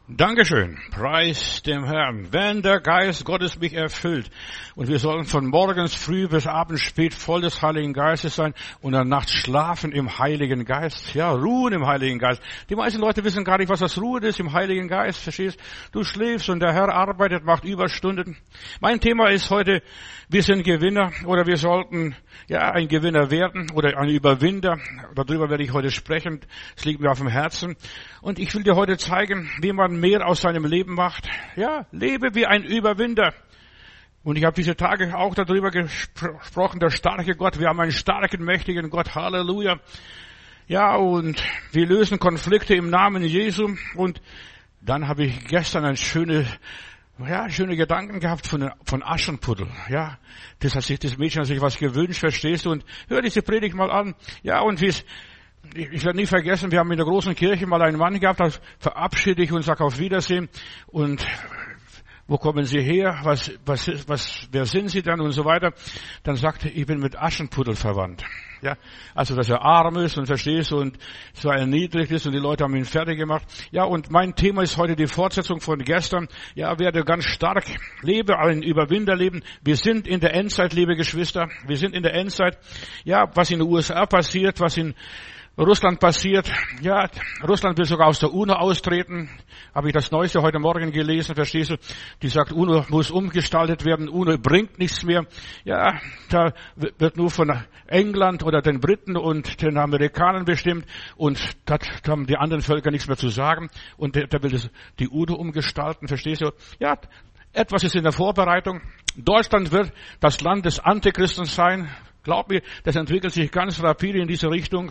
Dankeschön. Preis dem Herrn. Wenn der Geist Gottes mich erfüllt und wir sollen von morgens früh bis abends spät voll des Heiligen Geistes sein und dann nachts schlafen im Heiligen Geist. Ja, ruhen im Heiligen Geist. Die meisten Leute wissen gar nicht, was das Ruhen ist im Heiligen Geist. Verstehst? Du schläfst und der Herr arbeitet, macht Überstunden. Mein Thema ist heute, wir sind Gewinner oder wir sollten ein Gewinner werden oder ein Überwinder. Darüber werde ich heute sprechen. Es liegt mir auf dem Herzen. Und ich will dir heute zeigen, wie man mehr aus seinem Leben macht. Ja, lebe wie ein Überwinder. Und ich habe diese Tage auch darüber gesprochen, der starke Gott. Wir haben einen starken, mächtigen Gott. Halleluja. Ja, und wir lösen Konflikte im Namen Jesu. Und dann habe ich gestern schöne Gedanken gehabt von Aschenputtel. Ja, das Mädchen hat sich was gewünscht, verstehst du? Und hör diese Predigt mal an. Ja, und ich werde nie vergessen, wir haben in der großen Kirche mal einen Mann gehabt, da verabschiede ich und sage auf Wiedersehen. Und wo kommen Sie her? Wer sind Sie dann? Und so weiter. Dann sagte ich bin mit Aschenputtel verwandt. Ja, also, dass er arm ist und verstehst und so erniedrigt ist und die Leute haben ihn fertig gemacht. Ja, und mein Thema ist heute die Fortsetzung von gestern. Ja, werde ganz stark, lebe ein Überwinderleben. Wir sind in der Endzeit, liebe Geschwister. Wir sind in der Endzeit. Ja, was in den USA passiert, was in Russland passiert. Ja, Russland will sogar aus der UNO austreten. Habe ich das Neueste heute Morgen gelesen, verstehst du? Die sagt, UNO muss umgestaltet werden, UNO bringt nichts mehr. Ja, da wird nur von England oder den Briten und den Amerikanern bestimmt und da haben die anderen Völker nichts mehr zu sagen. Und der will die UNO umgestalten, verstehst du? Ja, etwas ist in der Vorbereitung. Deutschland wird das Land des Antichristen sein. Glaub mir, das entwickelt sich ganz rapide in diese Richtung.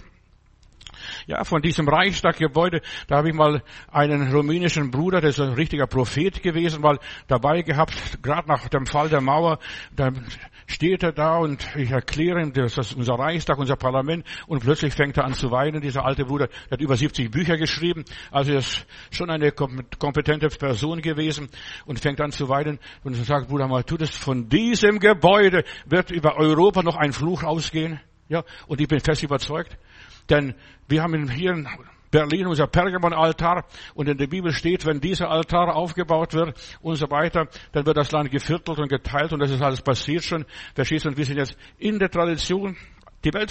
Ja, von diesem Reichstaggebäude, da habe ich mal einen rumänischen Bruder, der ist ein richtiger Prophet gewesen, mal dabei gehabt, gerade nach dem Fall der Mauer, da steht er da und ich erkläre ihm, das ist unser Reichstag, unser Parlament und plötzlich fängt er an zu weinen, dieser alte Bruder, der hat über 70 Bücher geschrieben, also er ist schon eine kompetente Person gewesen und fängt an zu weinen und sagt, Bruder, mal tut es, von diesem Gebäude wird über Europa noch ein Fluch ausgehen, ja, und ich bin fest überzeugt. Denn wir haben hier in Berlin unser Pergamon-Altar und in der Bibel steht, wenn dieser Altar aufgebaut wird und so weiter, dann wird das Land geviertelt und geteilt und das ist alles passiert schon. Verstehst du? Und wir sind jetzt in der Tradition. Die Welt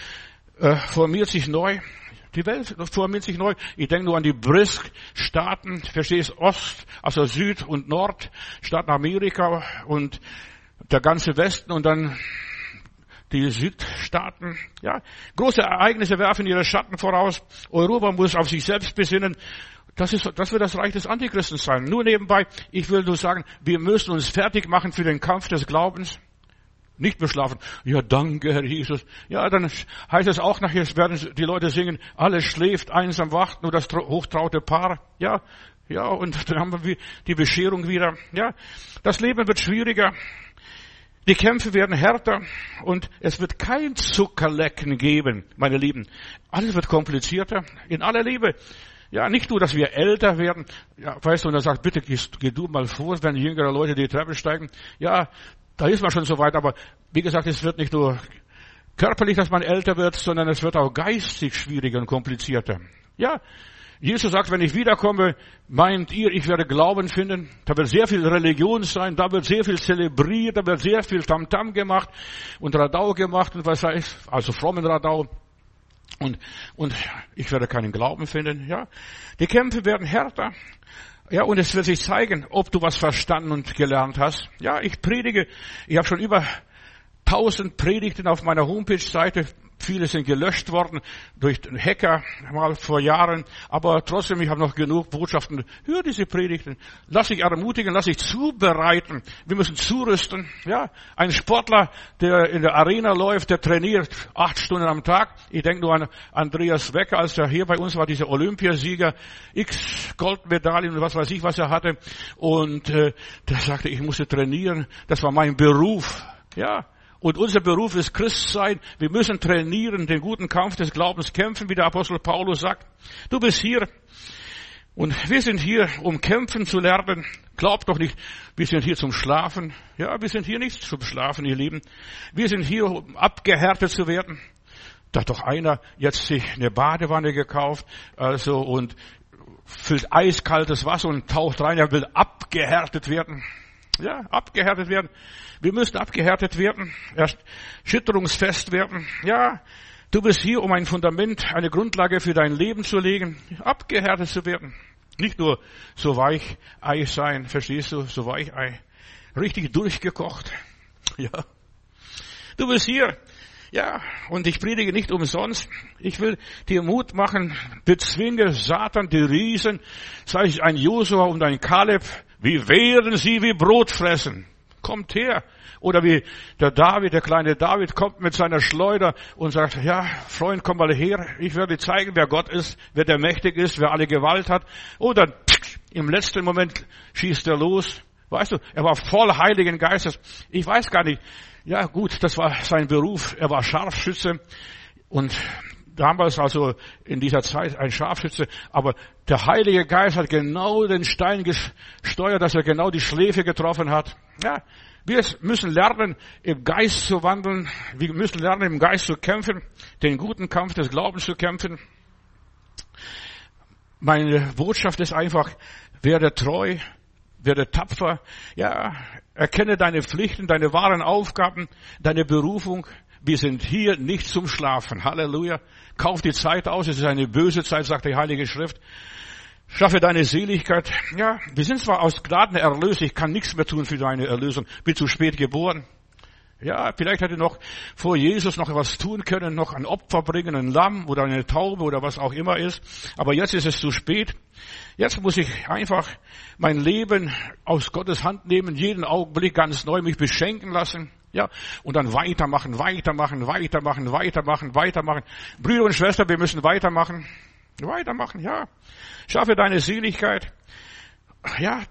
formiert sich neu. Die Welt formiert sich neu. Ich denke nur an die BRICS-Staaten, verstehst Ost, also Süd und Nord, Staaten Amerika und der ganze Westen und dann die Südstaaten, ja, große Ereignisse werfen ihre Schatten voraus. Europa muss auf sich selbst besinnen. Das wird das Reich des Antichristen sein. Nur nebenbei, ich will nur sagen, wir müssen uns fertig machen für den Kampf des Glaubens. Nicht beschlafen. Ja, danke, Herr Jesus. Ja, dann heißt es auch nachher, werden die Leute singen, alles schläft, einsam wacht, nur das hochtraute Paar. Ja, und dann haben wir die Bescherung wieder. Ja, das Leben wird schwieriger. Die Kämpfe werden härter und es wird kein Zuckerlecken geben, meine Lieben. Alles wird komplizierter, in aller Liebe. Ja, nicht nur, dass wir älter werden. Ja, weißt du, und er sagt, bitte geh du mal vor, wenn jüngere Leute die Treppe steigen. Ja, da ist man schon so weit, aber wie gesagt, es wird nicht nur körperlich, dass man älter wird, sondern es wird auch geistig schwieriger und komplizierter. Ja, Jesus sagt, wenn ich wiederkomme, meint ihr, ich werde Glauben finden? Da wird sehr viel Religion sein, da wird sehr viel zelebriert, da wird sehr viel Tamtam gemacht und Radau gemacht und was heißt, also frommen Radau. Und ich werde keinen Glauben finden, ja. Die Kämpfe werden härter. Ja, und es wird sich zeigen, ob du was verstanden und gelernt hast. Ja, ich predige, ich habe schon über 1000 Predigten auf meiner Homepage-Seite. Viele sind gelöscht worden durch Hacker mal vor Jahren. Aber trotzdem, ich habe noch genug Botschaften. Hör diese Predigten. Lass dich ermutigen, lass dich zubereiten. Wir müssen zurüsten. Ja, ein Sportler, der in der Arena läuft, der trainiert 8 Stunden am Tag. Ich denke nur an Andreas Wecker, als er hier bei uns war, dieser Olympiasieger. X Goldmedaillen und was weiß ich, was er hatte. Und der sagte, ich musste trainieren. Das war mein Beruf. Ja. Und unser Beruf ist Christsein. Wir müssen trainieren, den guten Kampf des Glaubens kämpfen, wie der Apostel Paulus sagt. Du bist hier und wir sind hier, um kämpfen zu lernen. Glaubt doch nicht, wir sind hier zum Schlafen. Ja, wir sind hier nicht zum Schlafen, ihr Lieben. Wir sind hier, um abgehärtet zu werden. Da hat doch einer jetzt sich eine Badewanne gekauft, also und füllt eiskaltes Wasser und taucht rein. Er will abgehärtet werden. Ja, abgehärtet werden. Wir müssen abgehärtet werden. Erschütterungsfest werden. Ja, du bist hier, um ein Fundament, eine Grundlage für dein Leben zu legen. Abgehärtet zu werden. Nicht nur so Weichei sein, verstehst du? So Weichei. Richtig durchgekocht. Ja. Du bist hier. Ja, und ich predige nicht umsonst. Ich will dir Mut machen. Bezwinge Satan, die Riesen. Sei es ein Josua und ein Kaleb. Wie werden sie wie Brot fressen? Kommt her. Oder wie der David, der kleine David, kommt mit seiner Schleuder und sagt, ja, Freund, komm mal her. Ich werde zeigen, wer Gott ist, wer der mächtig ist, wer alle Gewalt hat. Und dann im letzten Moment schießt er los. Weißt du, er war voll Heiligen Geistes. Ich weiß gar nicht. Ja gut, das war sein Beruf. Er war Scharfschütze. Und damals also in dieser Zeit ein Scharfschütze. Aber der Heilige Geist hat genau den Stein gesteuert, dass er genau die Schläfe getroffen hat. Ja, wir müssen lernen, im Geist zu wandeln. Wir müssen lernen, im Geist zu kämpfen. Den guten Kampf des Glaubens zu kämpfen. Meine Botschaft ist einfach, werde treu, werde tapfer. Ja, erkenne deine Pflichten, deine wahren Aufgaben, deine Berufung. Wir sind hier nicht zum Schlafen. Halleluja. Kauf die Zeit aus. Es ist eine böse Zeit, sagt die Heilige Schrift. Schaffe deine Seligkeit. Ja, wir sind zwar aus Gnaden erlöst. Ich kann nichts mehr tun für deine Erlösung. Bin zu spät geboren. Ja, vielleicht hätte noch vor Jesus noch was tun können, noch ein Opfer bringen, ein Lamm oder eine Taube oder was auch immer ist. Aber jetzt ist es zu spät. Jetzt muss ich einfach mein Leben aus Gottes Hand nehmen, jeden Augenblick ganz neu mich beschenken lassen. Ja, und dann weitermachen. Brüder und Schwestern, wir müssen weitermachen. Ja. Schaffe deine Seligkeit. Ja,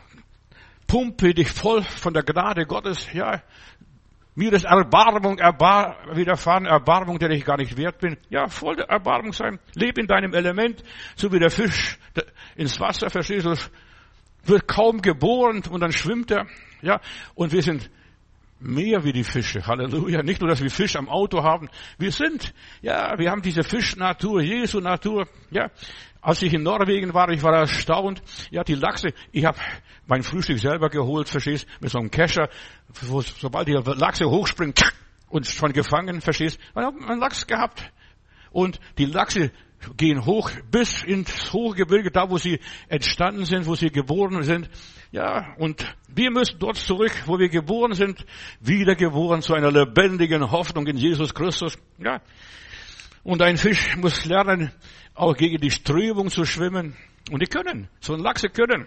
pumpe dich voll von der Gnade Gottes. Ja, mir ist Erbarmung widerfahren, Erbarmung, der ich gar nicht wert bin. Ja, voll der Erbarmung sein. Leb in deinem Element, so wie der Fisch ins Wasser, verstehst du? Wird kaum geboren und dann schwimmt er. Ja, und wir sind mehr wie die Fische. Halleluja. Nicht nur, dass wir Fisch am Auto haben. Wir haben diese Fischnatur, Jesu Natur. Ja. Als ich in Norwegen war, ich war erstaunt. Ja, die Lachse, ich habe mein Frühstück selber geholt, verstehst, mit so einem Kescher, sobald die Lachse hochspringt und schon gefangen, verstehst, man hat einen Lachs gehabt. Und die Lachse gehen hoch bis ins Hochgebirge, da wo sie entstanden sind, wo sie geboren sind. Ja, und wir müssen dort zurück, wo wir geboren sind, wiedergeboren zu einer lebendigen Hoffnung in Jesus Christus. Ja. Und ein Fisch muss lernen, auch gegen die Strömung zu schwimmen. Und die können, so ein Lachse können.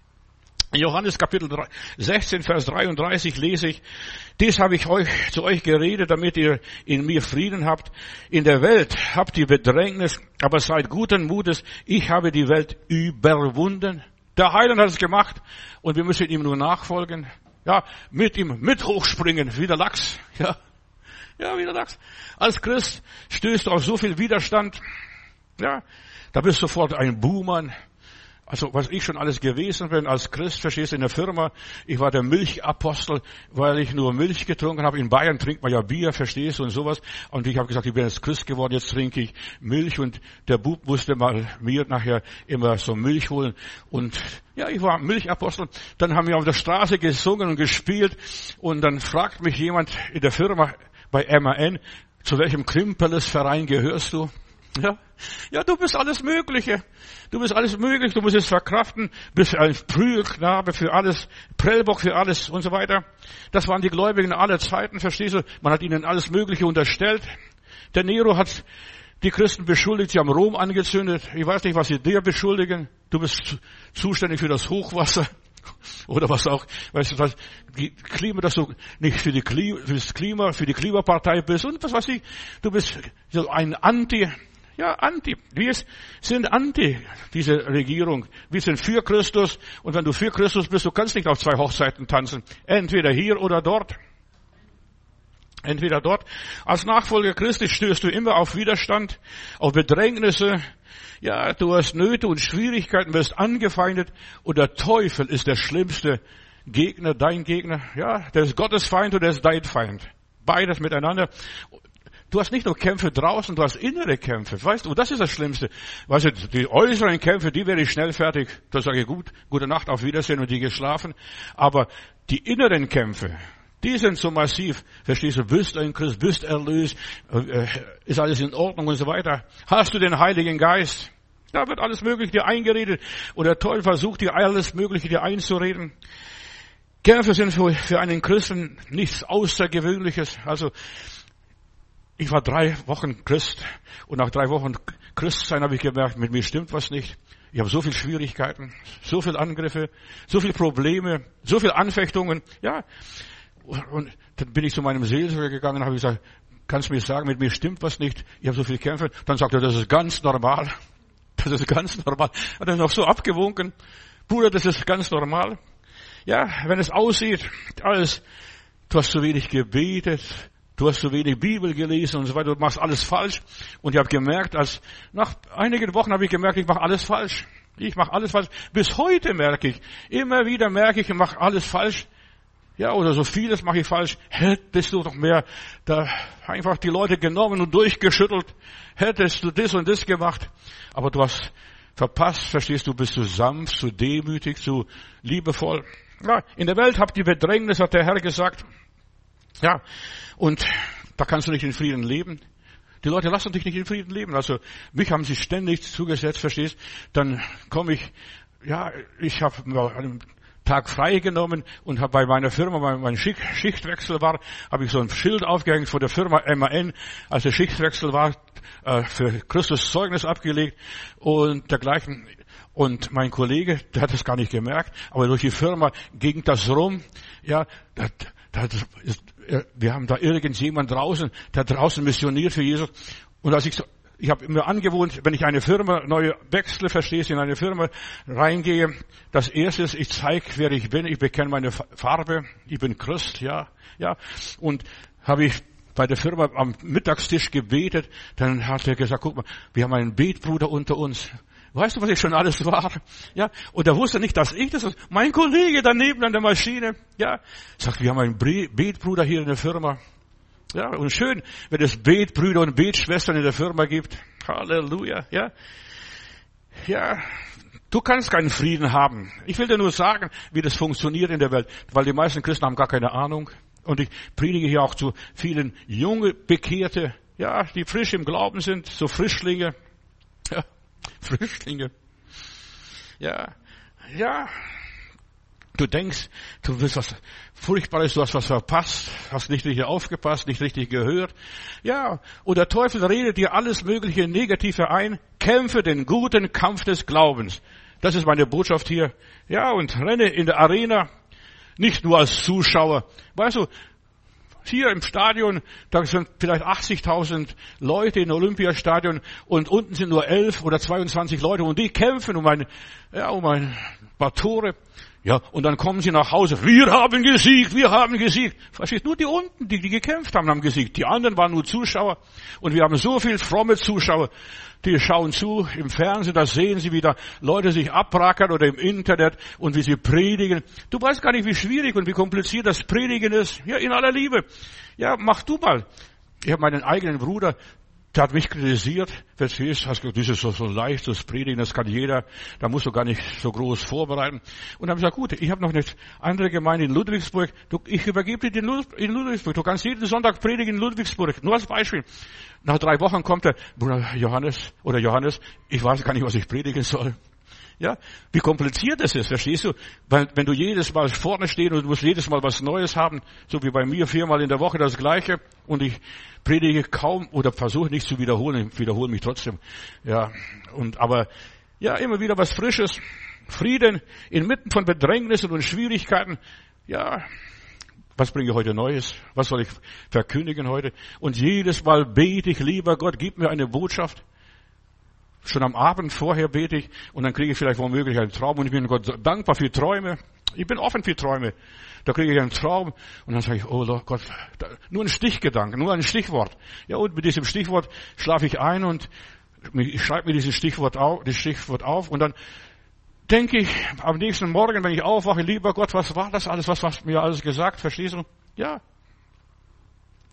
In Johannes Kapitel 16, Vers 33 lese ich, dies habe ich zu euch geredet, damit ihr in mir Frieden habt. In der Welt habt ihr Bedrängnis, aber seid guten Mutes. Ich habe die Welt überwunden. Der Heiland hat es gemacht und wir müssen ihm nur nachfolgen. Ja, mit ihm mit hochspringen, wie der Lachs. Ja, wie der Lachs. Als Christ stößt du auf so viel Widerstand. Ja, da bist du sofort ein Buhmann. Also, was ich schon alles gewesen bin als Christ, verstehst du, in der Firma. Ich war der Milchapostel, weil ich nur Milch getrunken habe. In Bayern trinkt man ja Bier, verstehst du, und sowas. Und ich habe gesagt, ich bin jetzt Christ geworden, jetzt trinke ich Milch. Und der Bub musste mal mir nachher immer so Milch holen. Und ja, ich war Milchapostel. Dann haben wir auf der Straße gesungen und gespielt. Und dann fragt mich jemand in der Firma bei MAN, zu welchem Krimpeles-Verein gehörst du? Ja, du bist alles Mögliche. Du musst es verkraften, bist ein Prügelknabe für alles, Prellbock für alles und so weiter. Das waren die Gläubigen aller Zeiten, verstehst du? Man hat ihnen alles Mögliche unterstellt. Der Nero hat die Christen beschuldigt, sie haben Rom angezündet. Ich weiß nicht, was sie dir beschuldigen. Du bist zuständig für das Hochwasser. Oder was auch, weißt du, was, Klima, dass du nicht für die Klimapartei bist und was weiß ich. Du bist so ein Anti. Wir sind anti diese Regierung. Wir sind für Christus. Und wenn du für Christus bist, du kannst nicht auf 2 Hochzeiten tanzen. Entweder hier oder dort. Als Nachfolger Christi stößt du immer auf Widerstand, auf Bedrängnisse. Ja, du hast Nöte und Schwierigkeiten, wirst angefeindet. Und der Teufel ist der schlimmste Gegner, dein Gegner. Ja, der ist Gottes Feind und der ist dein Feind. Beides miteinander. Du hast nicht nur Kämpfe draußen, du hast innere Kämpfe. Weißt du, das ist das Schlimmste. Weißt du, die äußeren Kämpfe, die werde ich schnell fertig. Da sage ich gut, gute Nacht, auf Wiedersehen und die geschlafen. Aber die inneren Kämpfe, die sind so massiv. Verstehst du, bist ein Christ, bist erlöst, ist alles in Ordnung und so weiter. Hast du den Heiligen Geist? Da wird alles Mögliche dir eingeredet. Und der Teufel versucht dir alles Mögliche dir einzureden. Kämpfe sind für einen Christen nichts Außergewöhnliches. Also, ich war 3 Wochen Christ und nach 3 Wochen Christsein habe ich gemerkt, mit mir stimmt was nicht. Ich habe so viele Schwierigkeiten, so viele Angriffe, so viele Probleme, so viele Anfechtungen. Ja, und dann bin ich zu meinem Seelsorger gegangen und habe gesagt, kannst du mir sagen, mit mir stimmt was nicht? Ich habe so viele Kämpfe. Dann sagt er, das ist ganz normal. Das ist ganz normal. Hat er noch so abgewunken. Bruder, das ist ganz normal. Ja, wenn es aussieht, alles, du hast so wenig gebetet, du hast so wenig Bibel gelesen und so weiter, du machst alles falsch. Und ich habe gemerkt, nach einigen Wochen habe ich gemerkt, ich mache alles falsch. Ich mache alles falsch. Bis heute merke ich, immer wieder merke ich mache alles falsch. Ja, oder so vieles mache ich falsch. Hättest du doch mehr da einfach die Leute genommen und durchgeschüttelt. Hättest du das und das gemacht. Aber du hast verpasst, verstehst du, bist du sanft, zu demütig, zu liebevoll. Ja, in der Welt habt ihr Bedrängnis, hat der Herr gesagt. Ja, und da kannst du nicht in Frieden leben. Die Leute lassen dich nicht in Frieden leben. Also, mich haben sie ständig zugesetzt, verstehst? Dann komme ich, ja, ich habe einen Tag frei genommen und habe bei meiner Firma, weil mein Schichtwechsel war, habe ich so ein Schild aufgehängt vor der Firma MAN, als der Schichtwechsel war, für Christus Zeugnis abgelegt und dergleichen. Und mein Kollege, der hat das gar nicht gemerkt, aber durch die Firma ging das rum. Ja, wir haben da irgendjemand draußen, der draußen missioniert für Jesus. Und als ich habe mir angewohnt, wenn ich eine Firma neu wechsle, verstehst du, in eine Firma reingehe, das erste ist, ich zeige, wer ich bin, ich bekenne meine Farbe, ich bin Christ, ja. Und habe ich bei der Firma am Mittagstisch gebetet, dann hat er gesagt, guck mal, wir haben einen Betbruder unter uns. Weißt du, was ich schon alles war? Ja, und er wusste nicht, dass ich das war. Mein Kollege daneben an der Maschine, ja, sagt, wir haben einen Betbruder hier in der Firma. Ja, und schön, wenn es Betbrüder und Betschwestern in der Firma gibt. Halleluja, ja. Ja, du kannst keinen Frieden haben. Ich will dir nur sagen, wie das funktioniert in der Welt, weil die meisten Christen haben gar keine Ahnung. Und ich predige hier auch zu vielen junge Bekehrte, ja, die frisch im Glauben sind, so Frischlinge. Ja, Frischlinge. Ja. Du denkst, du willst was Furchtbares, du hast was verpasst, hast nicht richtig aufgepasst, nicht richtig gehört. Ja, und der Teufel redet dir alles mögliche Negative ein. Kämpfe den guten Kampf des Glaubens. Das ist meine Botschaft hier. Ja, und renne in der Arena, nicht nur als Zuschauer. Weißt du, hier im Stadion, da sind vielleicht 80.000 Leute im Olympiastadion und unten sind nur 11 oder 22 Leute und die kämpfen um ein paar Tore. Ja, und dann kommen sie nach Hause. Wir haben gesiegt. Verstehst du? Nur die unten, die gekämpft haben, haben gesiegt. Die anderen waren nur Zuschauer. Und wir haben so viel fromme Zuschauer, die schauen zu im Fernsehen, da sehen sie, wie da Leute sich abrackern oder im Internet und wie sie predigen. Du weißt gar nicht, wie schwierig und wie kompliziert das Predigen ist. Ja, in aller Liebe. Ja, mach du mal. Ich habe meinen eigenen Bruder, der hat mich kritisiert. Verstehst du, hast gesagt, das ist so leicht, das Predigen, das kann jeder. Da musst du gar nicht so groß vorbereiten. Und dann habe ich gesagt, gut, ich habe noch eine andere Gemeinde in Ludwigsburg. Ich übergebe dir in Ludwigsburg. Du kannst jeden Sonntag predigen in Ludwigsburg. Nur als Beispiel. Nach 3 Wochen kommt der Bruder Johannes, ich weiß gar nicht, was ich predigen soll. Ja, wie kompliziert es ist, verstehst du? Weil, wenn du jedes Mal vorne stehst und du musst jedes Mal was Neues haben, so wie bei mir 4-mal in der Woche das Gleiche, und ich predige kaum oder versuche nicht zu wiederholen, ich wiederhole mich trotzdem. Ja, aber immer wieder was Frisches. Frieden inmitten von Bedrängnissen und Schwierigkeiten. Ja, was bringe ich heute Neues? Was soll ich verkündigen heute? Und jedes Mal bete ich, lieber Gott, gib mir eine Botschaft. Schon am Abend vorher bete ich und dann kriege ich vielleicht womöglich einen Traum und ich bin Gott dankbar für Träume. Ich bin offen für Träume. Da kriege ich einen Traum und dann sage ich, oh Gott, nur ein Stichgedanke, nur ein Stichwort. Ja, und mit diesem Stichwort schlafe ich ein und ich schreibe mir dieses Stichwort auf und dann denke ich am nächsten Morgen, wenn ich aufwache, lieber Gott, was war das alles, was mir alles gesagt, verstehst du? Ja.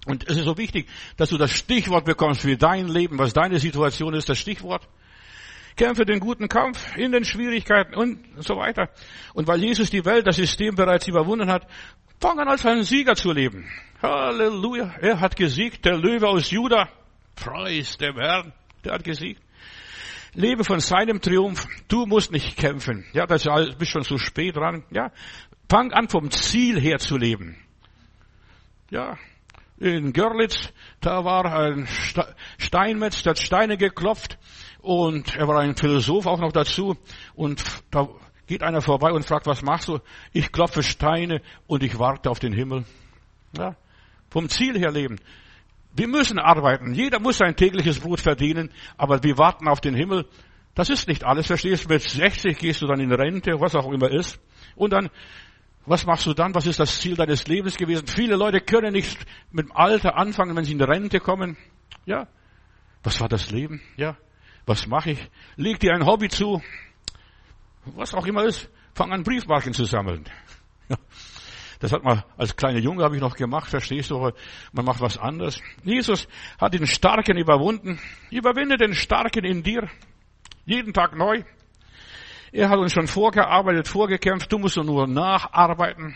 Und es ist so wichtig, dass du das Stichwort bekommst für dein Leben, was deine Situation ist, das Stichwort. Kämpfe den guten Kampf in den Schwierigkeiten und so weiter. Und weil Jesus die Welt, das System bereits überwunden hat, fang an als ein Sieger zu leben. Halleluja. Er hat gesiegt, der Löwe aus Juda. Preis dem Herrn. Der hat gesiegt. Lebe von seinem Triumph. Du musst nicht kämpfen. Ja, das bist schon zu spät dran. Ja. Fang an vom Ziel her zu leben. Ja. In Görlitz, da war ein Steinmetz, der hat Steine geklopft und er war ein Philosoph auch noch dazu und da geht einer vorbei und fragt, was machst du? Ich klopfe Steine und ich warte auf den Himmel. Ja, vom Ziel her leben. Wir müssen arbeiten. Jeder muss sein tägliches Brot verdienen, aber wir warten auf den Himmel. Das ist nicht alles, verstehst du? Mit 60 gehst du dann in Rente, was auch immer ist. Und dann, was machst du dann? Was ist das Ziel deines Lebens gewesen? Viele Leute können nicht mit dem Alter anfangen, wenn sie in Rente kommen. Ja. Was war das Leben? Ja. Was mache ich? Leg dir ein Hobby zu. Was auch immer ist. Fang an, Briefmarken zu sammeln. Ja. Das hat man als kleiner Junge habe ich noch gemacht, verstehst du? Aber man macht was anderes. Jesus hat den Starken überwunden. Überwinde den Starken in dir. Jeden Tag neu. Er hat uns schon vorgearbeitet, vorgekämpft. Du musst nur nacharbeiten.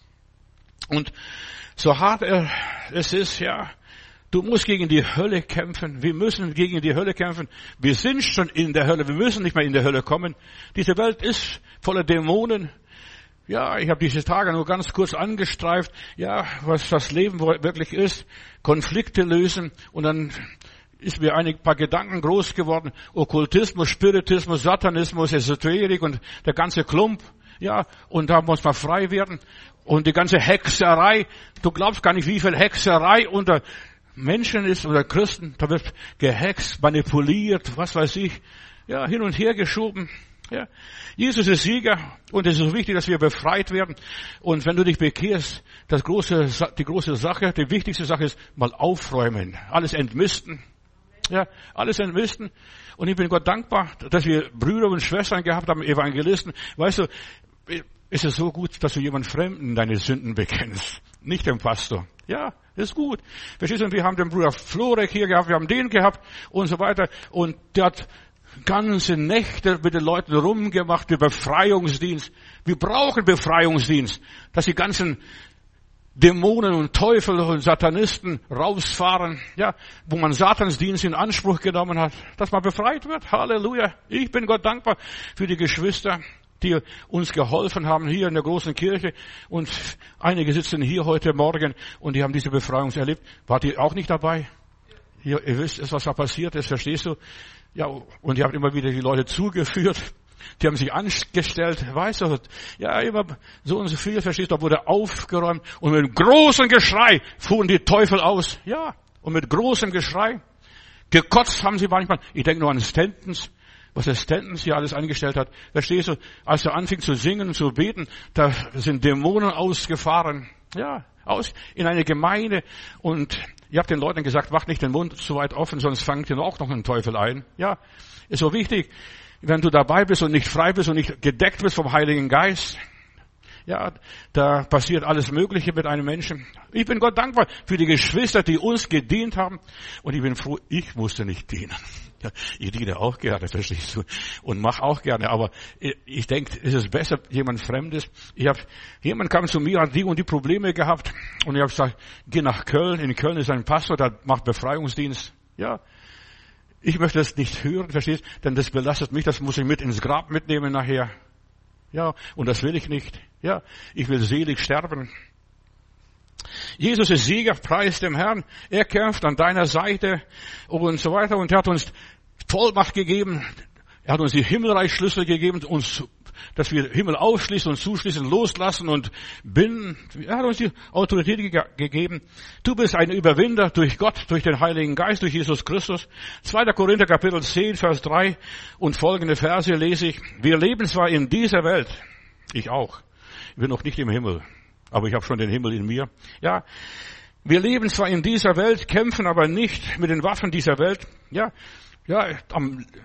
Und so hart es ist, ja, du musst gegen die Hölle kämpfen. Wir müssen gegen die Hölle kämpfen. Wir sind schon in der Hölle. Wir müssen nicht mehr in der Hölle kommen. Diese Welt ist voller Dämonen. Ja, ich habe diese Tage nur ganz kurz angestreift. Ja, was das Leben wirklich ist. Konflikte lösen und dann ist mir ein paar Gedanken groß geworden. Okkultismus, Spiritismus, Satanismus, Esoterik und der ganze Klump. Ja, und da muss man frei werden. Und die ganze Hexerei. Du glaubst gar nicht, wie viel Hexerei unter Menschen ist oder Christen. Da wird gehext, manipuliert, was weiß ich. Ja, hin und her geschoben. Ja. Jesus ist Sieger und es ist so wichtig, dass wir befreit werden. Und wenn du dich bekehrst, die große Sache, die wichtigste Sache ist, mal aufräumen. Alles entmisten. Ja, alles entmisten. Und ich bin Gott dankbar, dass wir Brüder und Schwestern gehabt haben, Evangelisten. Weißt du, ist es so gut, dass du jemand Fremden deine Sünden bekennst. Nicht dem Pastor. Ja, ist gut. Verstehst du? Und wir haben den Bruder Florek hier gehabt, wir haben den gehabt und so weiter. Und der hat ganze Nächte mit den Leuten rumgemacht, der Befreiungsdienst. Wir brauchen Befreiungsdienst, dass die ganzen Dämonen und Teufel und Satanisten rausfahren, ja, wo man Satans Dienst in Anspruch genommen hat, dass man befreit wird. Halleluja. Ich bin Gott dankbar für die Geschwister, die uns geholfen haben hier in der großen Kirche und einige sitzen hier heute Morgen und die haben diese Befreiung erlebt. Wart ihr auch nicht dabei? Ihr wisst, was da passiert ist, verstehst du? Ja, und ihr habt immer wieder die Leute zugeführt. Die haben sich angestellt, weißt du, ja, immer so und so viel, verstehst du, da wurde aufgeräumt und mit großem Geschrei fuhren die Teufel aus, ja, und mit großem Geschrei. Gekotzt haben sie manchmal, ich denke nur an Stentons, was der Stentons hier alles eingestellt hat, verstehst du, als er anfing zu singen und zu beten, da sind Dämonen ausgefahren, ja, in eine Gemeinde und ihr habt den Leuten gesagt, macht nicht den Mund zu weit offen, sonst fangt ihr auch noch einen Teufel ein, ja, ist so wichtig. Wenn du dabei bist und nicht frei bist und nicht gedeckt bist vom Heiligen Geist, ja, da passiert alles Mögliche mit einem Menschen. Ich bin Gott dankbar für die Geschwister, die uns gedient haben. Und ich bin froh, ich musste nicht dienen. Ja, ich diene auch gerne, verstehst du? Und mache auch gerne. Aber ich denke, es ist besser, jemand Fremdes. Jemand kam zu mir, hat die und die Probleme gehabt. Und ich habe gesagt, geh nach Köln. In Köln ist ein Pastor, der macht Befreiungsdienst. Ja. Ich möchte das nicht hören, verstehst? Denn das belastet mich, das muss ich mit ins Grab mitnehmen nachher. Ja, und das will ich nicht. Ja, ich will selig sterben. Jesus ist Sieger, preis dem Herrn. Er kämpft an deiner Seite und so weiter. Und er hat uns Vollmacht gegeben. Er hat uns die Himmelreichsschlüssel gegeben, uns, dass wir Himmel aufschließen und zuschließen, loslassen und binden. Er hat uns die Autorität gegeben. Du bist ein Überwinder durch Gott, durch den Heiligen Geist, durch Jesus Christus. 2. Korinther Kapitel 10, Vers 3 und folgende Verse lese ich. Wir leben zwar in dieser Welt, ich auch, ich bin noch nicht im Himmel, aber ich habe schon den Himmel in mir. Ja, wir leben zwar in dieser Welt, kämpfen aber nicht mit den Waffen dieser Welt. Ja, am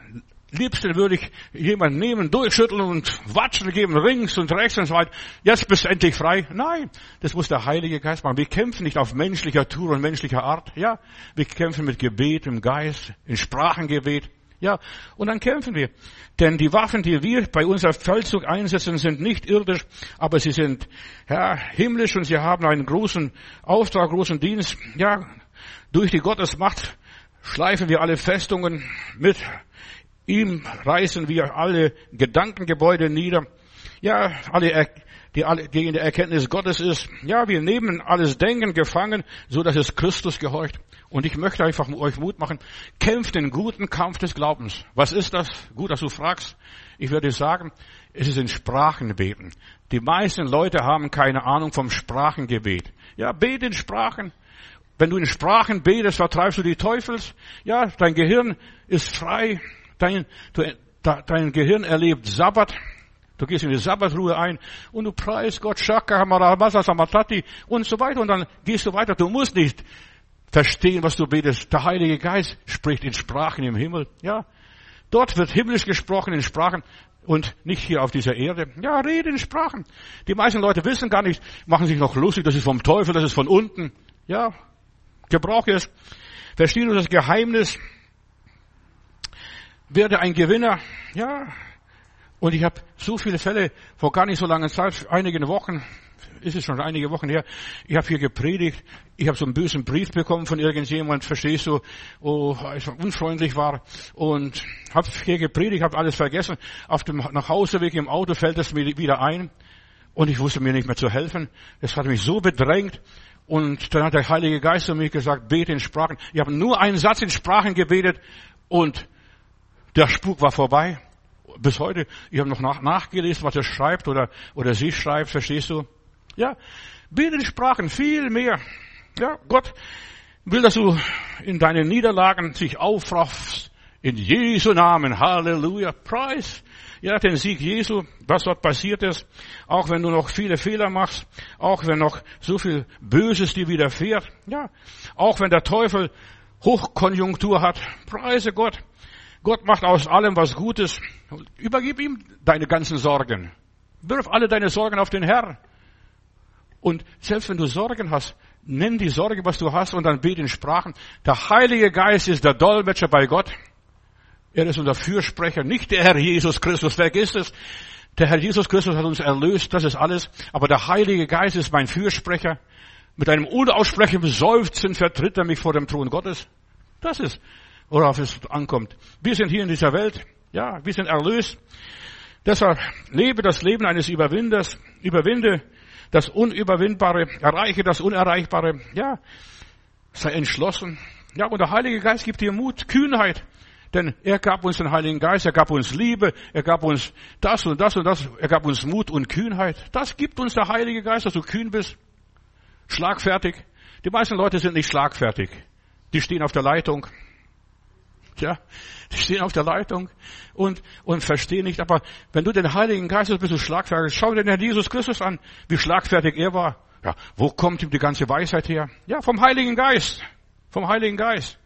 liebsten würde ich jemanden nehmen, durchschütteln und watschen geben, links und rechts und so weiter. Jetzt bist du endlich frei. Nein, das muss der Heilige Geist machen. Wir kämpfen nicht auf menschlicher Tour und menschlicher Art. Ja, wir kämpfen mit Gebet im Geist, in Sprachengebet. Ja, und dann kämpfen wir. Denn die Waffen, die wir bei unserem Feldzug einsetzen, sind nicht irdisch, aber sie sind, ja, himmlisch und sie haben einen großen Auftrag, großen Dienst. Ja, durch die Gottesmacht schleifen wir alle Festungen mit. Ihm reißen wir alle Gedankengebäude nieder. Ja, die gegen die Erkenntnis Gottes ist. Ja, wir nehmen alles Denken gefangen, so dass es Christus gehorcht. Und ich möchte einfach euch Mut machen. Kämpft den guten Kampf des Glaubens. Was ist das? Gut, dass du fragst. Ich würde sagen, es ist in Sprachenbeten. Die meisten Leute haben keine Ahnung vom Sprachengebet. Ja, bete in Sprachen. Wenn du in Sprachen betest, vertreibst du die Teufels. Ja, dein Gehirn ist frei. Dein Gehirn erlebt Sabbat. Du gehst in die Sabbatruhe ein und du preist Gott, Shaka, Maramasa, Samatati und so weiter. Und dann gehst du weiter. Du musst nicht verstehen, was du betest. Der Heilige Geist spricht in Sprachen im Himmel. Ja, dort wird himmlisch gesprochen in Sprachen und nicht hier auf dieser Erde. Ja, rede in Sprachen. Die meisten Leute wissen gar nicht, machen sich noch lustig, das ist vom Teufel, das ist von unten. Ja, gebrauche es. Verstehst du das Geheimnis? Werde ein Gewinner. Ja. Und ich habe so viele Fälle vor gar nicht so langer Zeit, einigen Wochen, ist es schon einige Wochen her, ich habe hier gepredigt, ich habe so einen bösen Brief bekommen von irgendjemand, verstehst du, wo ich unfreundlich war und habe hier gepredigt, habe alles vergessen. Auf dem Nachhauseweg im Auto fällt es mir wieder ein und ich wusste mir nicht mehr zu helfen. Das hat mich so bedrängt. Und dann hat der Heilige Geist zu mir gesagt, bete in Sprachen. Ich habe nur einen Satz in Sprachen gebetet und der Spuk war vorbei. Bis heute, ich habe noch nachgelesen, was er schreibt oder sie schreibt, verstehst du? Ja, bete in Sprachen, viel mehr. Ja, Gott will, dass du in deinen Niederlagen sich aufraffst. In Jesu Namen, Halleluja, Preis. Ja, den Sieg Jesu, was dort passiert ist. Auch wenn du noch viele Fehler machst, auch wenn noch so viel Böses dir widerfährt. Ja, auch wenn der Teufel Hochkonjunktur hat, preise Gott. Gott macht aus allem was Gutes. Übergib ihm deine ganzen Sorgen. Wirf alle deine Sorgen auf den Herrn. Und selbst wenn du Sorgen hast, nenn die Sorge, was du hast, und dann bete in Sprachen. Der Heilige Geist ist der Dolmetscher bei Gott. Er ist unser Fürsprecher, nicht der Herr Jesus Christus. Vergiss es. Der Herr Jesus Christus hat uns erlöst, das ist alles. Aber der Heilige Geist ist mein Fürsprecher. Mit einem unaussprechlichen Seufzen vertritt er mich vor dem Thron Gottes. Das ist, worauf es ankommt. Wir sind hier in dieser Welt. Ja, wir sind erlöst. Deshalb lebe das Leben eines Überwinders. Überwinde das Unüberwindbare. Erreiche das Unerreichbare. Ja, sei entschlossen. Ja, und der Heilige Geist gibt dir Mut, Kühnheit. Denn er gab uns den Heiligen Geist, er gab uns Liebe, er gab uns das und das und das, er gab uns Mut und Kühnheit. Das gibt uns der Heilige Geist, dass du kühn bist, schlagfertig. Die meisten Leute sind nicht schlagfertig. Die stehen auf der Leitung. Ja, die stehen auf der Leitung und verstehen nicht. Aber wenn du den Heiligen Geist hast, bist du schlagfertig. Schau dir den Herrn Jesus Christus an, wie schlagfertig er war. Ja, wo kommt ihm die ganze Weisheit her? Ja, vom Heiligen Geist. Vom Heiligen Geist.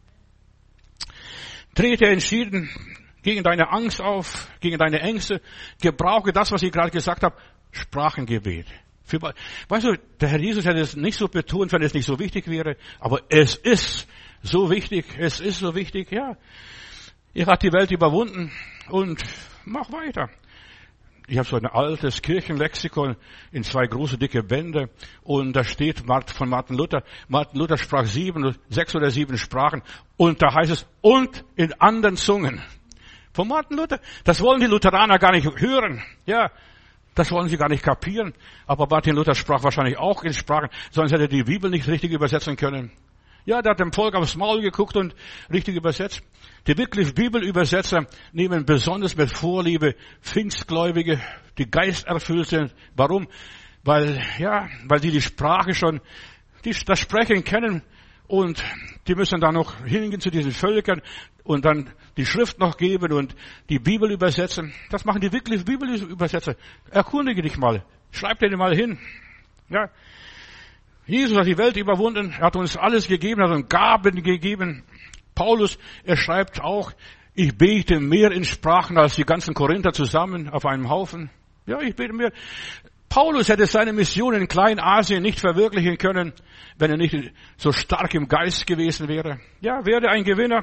Trete entschieden gegen deine Angst auf, gegen deine Ängste. Gebrauche das, was ich gerade gesagt habe, Sprachengebet. Weißt du, der Herr Jesus hätte es nicht so betont, wenn es nicht so wichtig wäre. Aber es ist so wichtig. Es ist so wichtig, ja. Er hat die Welt überwunden und mach weiter. Ich habe so ein altes Kirchenlexikon in 2 große, dicke Bände und da steht von Martin Luther. Martin Luther sprach 6 oder 7 Sprachen und da heißt es, und in anderen Zungen. Von Martin Luther. Das wollen die Lutheraner gar nicht hören. Ja, das wollen sie gar nicht kapieren. Aber Martin Luther sprach wahrscheinlich auch in Sprachen, sonst hätte er die Bibel nicht richtig übersetzen können. Ja, der hat dem Volk aufs Maul geguckt und richtig übersetzt. Die wirklich Bibelübersetzer nehmen besonders mit Vorliebe Pfingstgläubige, die geisterfüllt sind. Warum? Weil sie die Sprache schon, das Sprechen kennen und die müssen dann noch hingehen zu diesen Völkern und dann die Schrift noch geben und die Bibel übersetzen. Das machen die wirklich Bibelübersetzer. Erkundige dich mal. Schreib dir mal hin. Ja. Jesus hat die Welt überwunden, er hat uns alles gegeben, er hat uns Gaben gegeben. Paulus, er schreibt auch Ich bete mehr in Sprachen als die ganzen Korinther zusammen auf einem Haufen. Ja, ich bete mehr. Paulus hätte seine Mission in Kleinasien nicht verwirklichen können, wenn er nicht so stark im Geist gewesen wäre. Ja, werde ein Gewinner.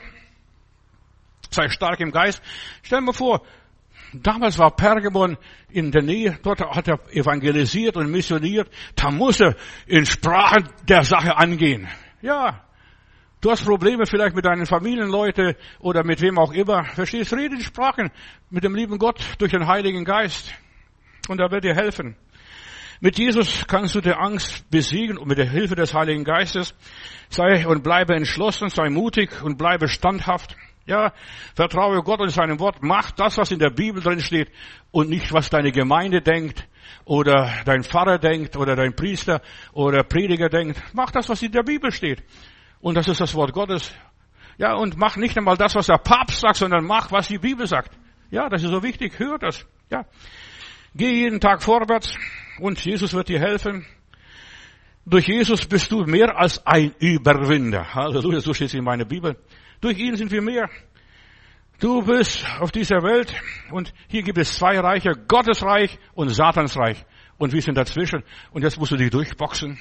Sei stark im Geist. Stell dir mal vor, damals war Pergamon in der Nähe, dort hat er evangelisiert und missioniert. Da muss er in Sprachen der Sache angehen. Ja, du hast Probleme vielleicht mit deinen Familienleuten oder mit wem auch immer. Verstehst? Rede in Sprachen mit dem lieben Gott durch den Heiligen Geist. Und er wird dir helfen. Mit Jesus kannst du die Angst besiegen und mit der Hilfe des Heiligen Geistes. Sei und bleibe entschlossen, sei mutig und bleibe standhaft. Ja, vertraue Gott und seinem Wort. Mach das, was in der Bibel drin steht und nicht, was deine Gemeinde denkt oder dein Pfarrer denkt oder dein Priester oder Prediger denkt. Mach das, was in der Bibel steht. Und das ist das Wort Gottes. Ja, und mach nicht einmal das, was der Papst sagt, sondern mach, was die Bibel sagt. Ja, das ist so wichtig. Hör das. Ja. Geh jeden Tag vorwärts und Jesus wird dir helfen. Durch Jesus bist du mehr als ein Überwinder. Halleluja, so steht es in meiner Bibel. Durch ihn sind wir mehr. Du bist auf dieser Welt und hier gibt es zwei Reiche, Gottes Reich und Satans Reich. Und wir sind dazwischen. Und jetzt musst du dich durchboxen.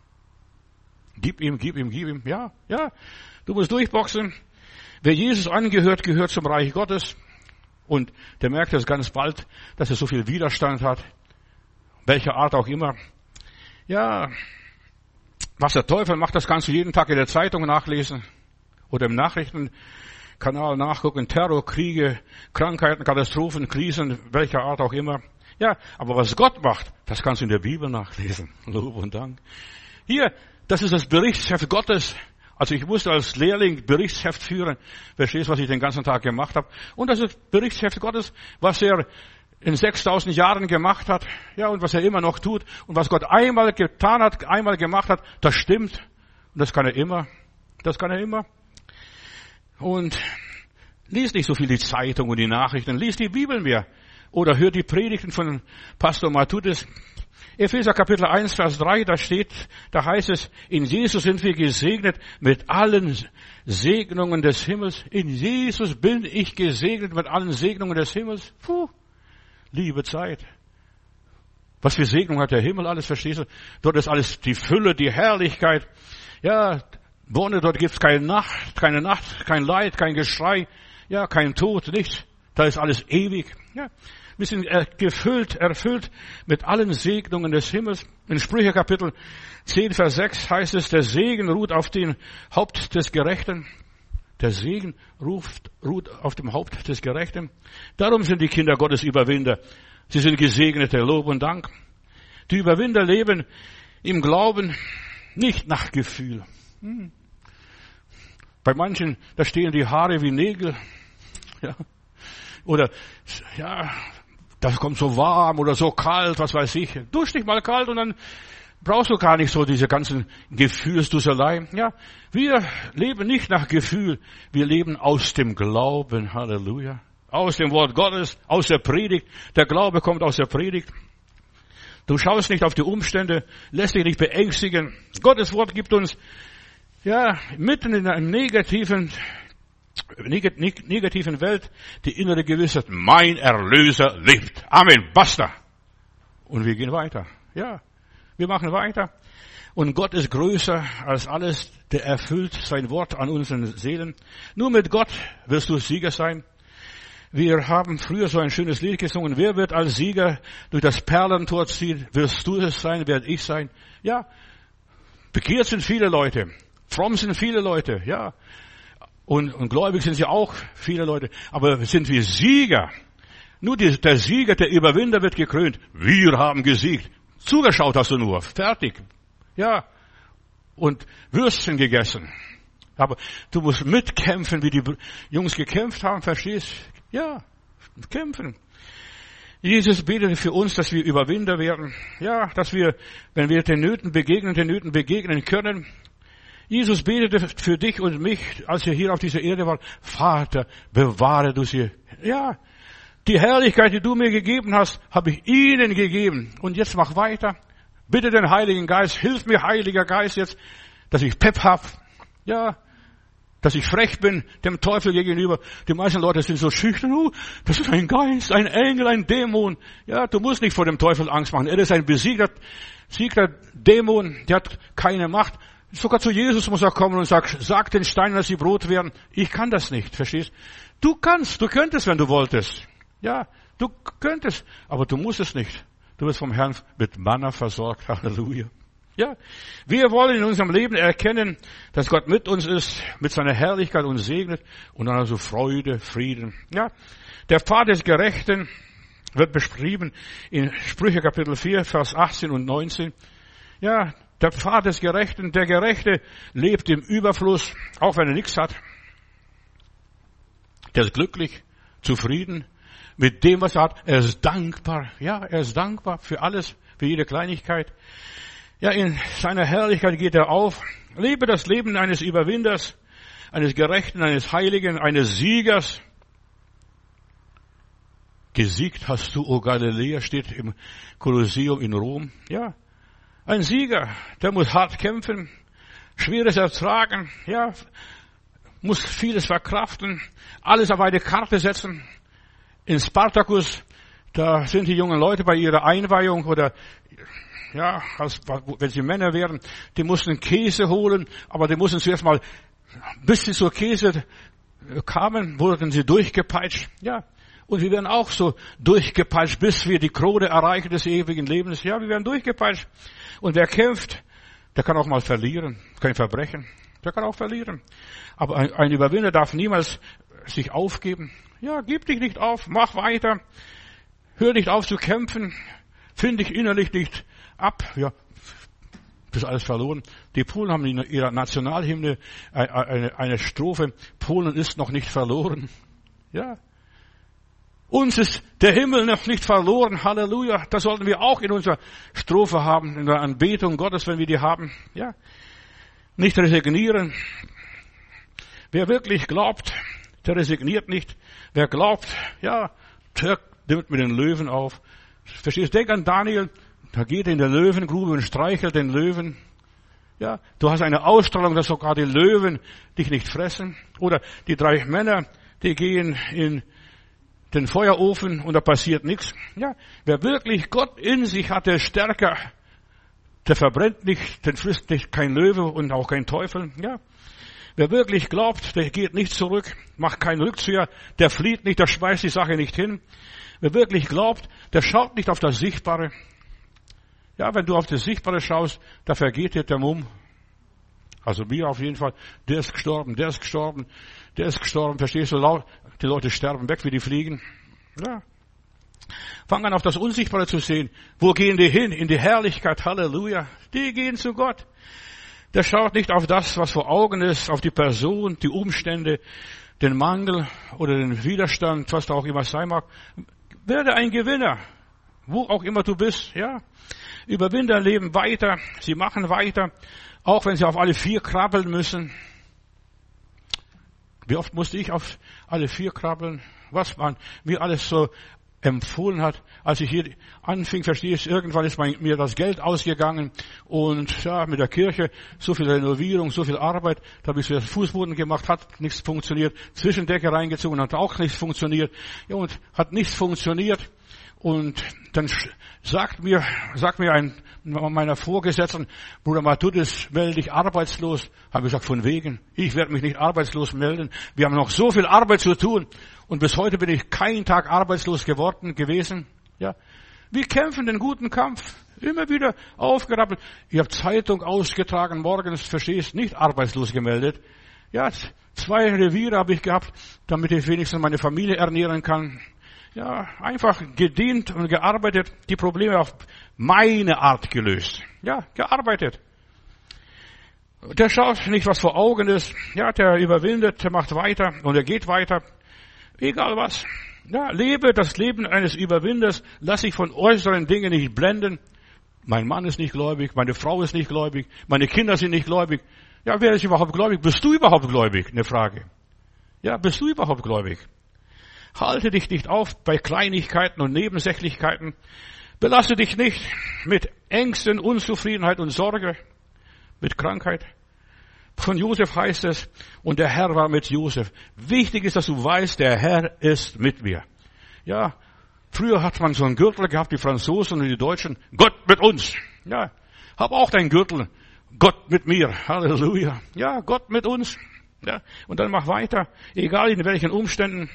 Gib ihm. Ja. Du musst durchboxen. Wer Jesus angehört, gehört zum Reich Gottes. Und der merkt es ganz bald, dass er so viel Widerstand hat. Welcher Art auch immer. Ja. Was der Teufel macht, das kannst du jeden Tag in der Zeitung nachlesen. Oder im Nachrichtenkanal nachgucken. Terror, Kriege, Krankheiten, Katastrophen, Krisen, welcher Art auch immer. Ja, aber was Gott macht, das kannst du in der Bibel nachlesen. Lob und Dank. Hier, das ist das Berichtsheft Gottes. Also ich musste als Lehrling Berichtsheft führen. Verstehst, was ich den ganzen Tag gemacht habe? Und das ist Berichtsheft Gottes, was er in 6000 Jahren gemacht hat. Ja, und was er immer noch tut. Und was Gott einmal getan hat, einmal gemacht hat, das stimmt. Und das kann er immer. Und lies nicht so viel die Zeitung und die Nachrichten. Lies die Bibel mehr. Oder hör die Predigten von Pastor Matthäus. Epheser Kapitel 1, Vers 3, da heißt es, in Jesus sind wir gesegnet mit allen Segnungen des Himmels. In Jesus bin ich gesegnet mit allen Segnungen des Himmels. Puh, liebe Zeit. Was für Segnung hat der Himmel alles, verstehst du? Dort ist alles die Fülle, die Herrlichkeit. Ja, Wonne, dort gibt's keine Nacht, kein Leid, kein Geschrei. Ja, kein Tod, nichts. Da ist alles ewig. Ja. Wir sind erfüllt mit allen Segnungen des Himmels. In Sprüche Kapitel 10, Vers 6 heißt es, der Segen ruht auf dem Haupt des Gerechten. Der Segen ruht auf dem Haupt des Gerechten. Darum sind die Kinder Gottes Überwinder. Sie sind Gesegnete, Lob und Dank. Die Überwinder leben im Glauben, nicht nach Gefühl. Bei manchen, da stehen die Haare wie Nägel. Ja. Oder, ja, das kommt so warm oder so kalt, was weiß ich. Dusch dich mal kalt und dann brauchst du gar nicht so diese ganzen Gefühlsdusselei. Ja, wir leben nicht nach Gefühl, wir leben aus dem Glauben. Halleluja. Aus dem Wort Gottes, aus der Predigt. Der Glaube kommt aus der Predigt. Du schaust nicht auf die Umstände, lässt dich nicht beängstigen. Gottes Wort gibt uns, ja, mitten in einer negativen Welt die innere Gewissheit, mein Erlöser lebt. Amen, basta. Und wir gehen weiter. Ja, wir machen weiter. Und Gott ist größer als alles, der erfüllt sein Wort an unseren Seelen. Nur mit Gott wirst du Sieger sein. Wir haben früher so ein schönes Lied gesungen. Wer wird als Sieger durch das Perlentor ziehen? Wirst du es sein? Werde ich sein? Ja, bekehrt sind viele Leute. Fromm sind viele Leute. Ja. Und gläubig sind sie auch viele Leute. Aber sind wir Sieger? Nur der Sieger, der Überwinder wird gekrönt. Wir haben gesiegt. Zugeschaut hast du nur. Fertig. Ja. Und Würstchen gegessen. Aber du musst mitkämpfen, wie die Jungs gekämpft haben. Verstehst? Ja. Kämpfen. Jesus betet für uns, dass wir Überwinder werden. Ja. Dass wir, wenn wir den Nöten begegnen können. Jesus betete für dich und mich, als er hier auf dieser Erde war. Vater, bewahre du sie. Ja, die Herrlichkeit, die du mir gegeben hast, habe ich ihnen gegeben. Und jetzt mach weiter. Bitte den Heiligen Geist, hilf mir, Heiliger Geist, jetzt, dass ich Pep hab. Ja, dass ich frech bin dem Teufel gegenüber. Die meisten Leute sind so schüchtern. Das ist ein Geist, ein Engel, ein Dämon. Ja, du musst nicht vor dem Teufel Angst machen. Er ist ein besiegter Dämon. Der hat keine Macht. Sogar zu Jesus muss er kommen und sag den Steinen, dass sie Brot werden. Ich kann das nicht, verstehst? Du könntest, wenn du wolltest. Ja, du könntest, aber du musst es nicht. Du wirst vom Herrn mit Manna versorgt. Halleluja. Ja, wir wollen in unserem Leben erkennen, dass Gott mit uns ist, mit seiner Herrlichkeit uns segnet und dann also Freude, Frieden. Ja, der Pfad des Gerechten wird beschrieben in Sprüche Kapitel 4, Vers 18 und 19. Ja, der Pfad des Gerechten, der Gerechte lebt im Überfluss, auch wenn er nichts hat. Der ist glücklich, zufrieden mit dem, was er hat. Er ist dankbar. Ja, er ist dankbar für alles, für jede Kleinigkeit. Ja, in seiner Herrlichkeit geht er auf. Lebe das Leben eines Überwinders, eines Gerechten, eines Heiligen, eines Siegers. Gesiegt hast du, o Galiläa, steht im Kolosseum in Rom. Ja, ein Sieger, der muss hart kämpfen, Schweres ertragen, ja, muss vieles verkraften, alles auf eine Karte setzen. In Spartacus, da sind die jungen Leute bei ihrer Einweihung oder ja, wenn sie Männer wären, die mussten Käse holen, aber die mussten zuerst mal, bis sie zur Käse kamen, wurden sie durchgepeitscht. Ja, und wir werden auch so durchgepeitscht, bis wir die Krone erreichen des ewigen Lebens. Ja, wir werden durchgepeitscht. Und wer kämpft, der kann auch mal verlieren. Kein Verbrechen, der kann auch verlieren. Aber ein Überwinder darf niemals sich aufgeben. Ja, gib dich nicht auf, mach weiter. Hör nicht auf zu kämpfen. Find dich innerlich nicht ab. Ja, das ist alles verloren. Die Polen haben in ihrer Nationalhymne eine Strophe. Polen ist noch nicht verloren. Ja. Uns ist der Himmel noch nicht verloren. Halleluja. Das sollten wir auch in unserer Strophe haben, in der Anbetung Gottes, wenn wir die haben. Ja. Nicht resignieren. Wer wirklich glaubt, der resigniert nicht. Wer glaubt, ja, der nimmt mit den Löwen auf. Verstehst du? Denk an Daniel. Da geht er in der Löwengrube und streichelt den Löwen. Ja, du hast eine Ausstrahlung, dass sogar die Löwen dich nicht fressen. Oder die 3 Männer, die gehen in den Feuerofen und da passiert nichts. Ja, wer wirklich Gott in sich hat, der ist stärker. Der verbrennt nicht, den frisst nicht kein Löwe und auch kein Teufel. Ja, wer wirklich glaubt, der geht nicht zurück, macht keinen Rückzieher, der flieht nicht, der schmeißt die Sache nicht hin. Wer wirklich glaubt, der schaut nicht auf das Sichtbare. Ja, wenn du auf das Sichtbare schaust, da vergeht dir der Mumm. Also mir auf jeden Fall, der ist gestorben, der ist gestorben, der ist gestorben. Verstehst du? Die Leute sterben weg wie die Fliegen. Ja. Fang an, auf das Unsichtbare zu sehen. Wo gehen die hin? In die Herrlichkeit. Halleluja. Die gehen zu Gott. Der schaut nicht auf das, was vor Augen ist, auf die Person, die Umstände, den Mangel oder den Widerstand, was da auch immer sein mag. Werde ein Gewinner. Wo auch immer du bist, ja. Überwinder leben weiter. Sie machen weiter. Auch wenn sie auf alle 4 krabbeln müssen. Wie oft musste ich auf alle 4 krabbeln? Was man mir alles so empfohlen hat, als ich hier anfing, verstehst du, irgendwann ist mir das Geld ausgegangen und ja, mit der Kirche, so viel Renovierung, so viel Arbeit, da habe ich so Fußboden gemacht, hat nichts funktioniert, Zwischendecke reingezogen, hat auch nichts funktioniert, ja, und hat nichts funktioniert und dann sagt mir ein meiner Vorgesetzten, Bruder Matthäus, melde dich arbeitslos. Habe ich gesagt, von wegen? Ich werde mich nicht arbeitslos melden. Wir haben noch so viel Arbeit zu tun. Und bis heute bin ich keinen Tag arbeitslos gewesen. Ja. Wir kämpfen den guten Kampf. Immer wieder aufgerappelt. Ich habe Zeitung ausgetragen, morgens, verstehst, nicht arbeitslos gemeldet. Ja, 2 Reviere habe ich gehabt, damit ich wenigstens meine Familie ernähren kann. Ja, einfach gedient und gearbeitet, die Probleme auf meine Art gelöst. Ja, gearbeitet. Der schaut nicht, was vor Augen ist. Ja, der überwindet, der macht weiter und er geht weiter. Egal was. Ja, lebe das Leben eines Überwinders. Lass dich von äußeren Dingen nicht blenden. Mein Mann ist nicht gläubig, meine Frau ist nicht gläubig, meine Kinder sind nicht gläubig. Ja, wer ist überhaupt gläubig? Bist du überhaupt gläubig? Eine Frage. Ja, bist du überhaupt gläubig? Halte dich nicht auf bei Kleinigkeiten und Nebensächlichkeiten. Belasse dich nicht mit Ängsten, Unzufriedenheit und Sorge, mit Krankheit. Von Josef heißt es, und der Herr war mit Josef. Wichtig ist, dass du weißt, der Herr ist mit mir. Ja, früher hat man so einen Gürtel gehabt, die Franzosen und die Deutschen. Gott mit uns. Ja, hab auch deinen Gürtel. Gott mit mir. Halleluja. Ja, Gott mit uns. Ja, und dann mach weiter. Egal in welchen Umständen.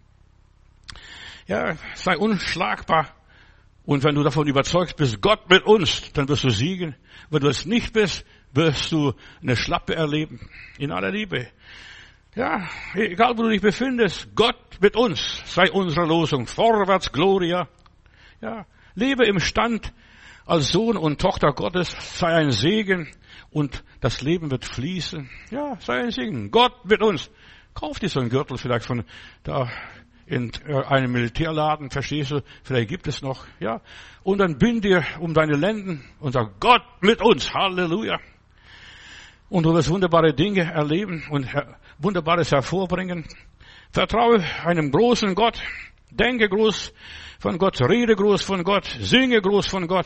Ja, sei unschlagbar. Und wenn du davon überzeugt bist, Gott mit uns, dann wirst du siegen. Wenn du es nicht bist, wirst du eine Schlappe erleben. In aller Liebe. Ja, egal wo du dich befindest, Gott mit uns sei unsere Losung. Vorwärts, Gloria. Ja, lebe im Stand als Sohn und Tochter Gottes, sei ein Segen und das Leben wird fließen. Ja, sei ein Segen. Gott mit uns. Kauf dir so einen Gürtel vielleicht von da in einem Militärladen, verstehst du? Vielleicht gibt es noch, ja. Und dann bind dir um deine Lenden und sag, Gott mit uns. Halleluja. Und du wirst wunderbare Dinge erleben und Wunderbares hervorbringen. Vertraue einem großen Gott. Denke groß von Gott. Rede groß von Gott. Singe groß von Gott.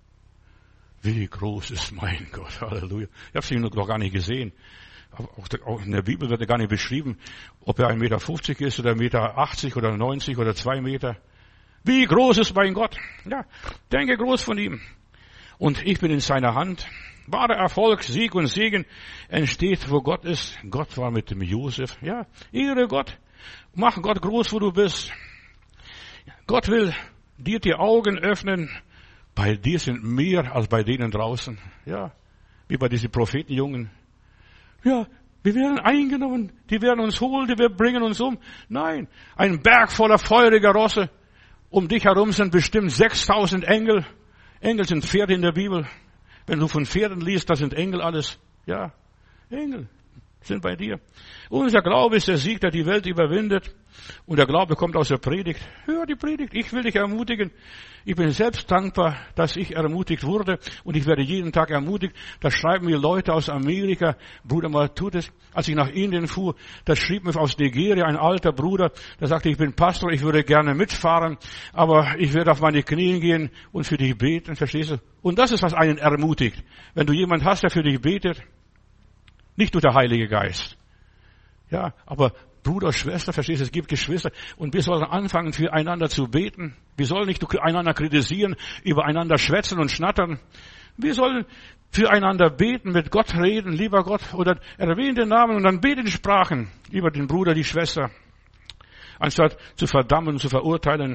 Wie groß ist mein Gott. Halleluja. Ich habe ihn noch gar nicht gesehen. Auch in der Bibel wird er gar nicht beschrieben, ob er 1,50 Meter ist oder 1,80 Meter oder 90 oder 2 Meter. Wie groß ist mein Gott? Ja, denke groß von ihm. Und ich bin in seiner Hand. Wahrer Erfolg, Sieg und Segen entsteht, wo Gott ist. Gott war mit dem Josef. Ja, ehre Gott. Mach Gott groß, wo du bist. Gott will dir die Augen öffnen. Bei dir sind mehr als bei denen draußen. Ja, wie bei diesen Prophetenjungen. Ja, wir werden eingenommen. Die werden uns holen, die bringen uns um. Nein, ein Berg voller feuriger Rosse. Um dich herum sind bestimmt 6000 Engel. Engel sind Pferde in der Bibel. Wenn du von Pferden liest, das sind Engel alles. Ja, Engel sind bei dir. Unser Glaube ist der Sieg, der die Welt überwindet. Und der Glaube kommt aus der Predigt. Hör die Predigt. Ich will dich ermutigen. Ich bin selbst dankbar, dass ich ermutigt wurde. Und ich werde jeden Tag ermutigt. Da schreiben mir Leute aus Amerika. Bruder, mal tut es. Als ich nach Indien fuhr, da schrieb mir aus Nigeria ein alter Bruder. Der sagte, ich bin Pastor, ich würde gerne mitfahren. Aber ich werde auf meine Knie gehen und für dich beten. Verstehst du? Und das ist, was einen ermutigt. Wenn du jemand hast, der für dich betet. Nicht nur der Heilige Geist. Ja, aber Bruder, Schwester, verstehst du, es gibt Geschwister. Und wir sollen anfangen, füreinander zu beten. Wir sollen nicht einander kritisieren, übereinander schwätzen und schnattern. Wir sollen füreinander beten, mit Gott reden, lieber Gott, oder erwähnen den Namen und dann beten Sprachen über den Bruder, die Schwester. Anstatt zu verdammen, zu verurteilen.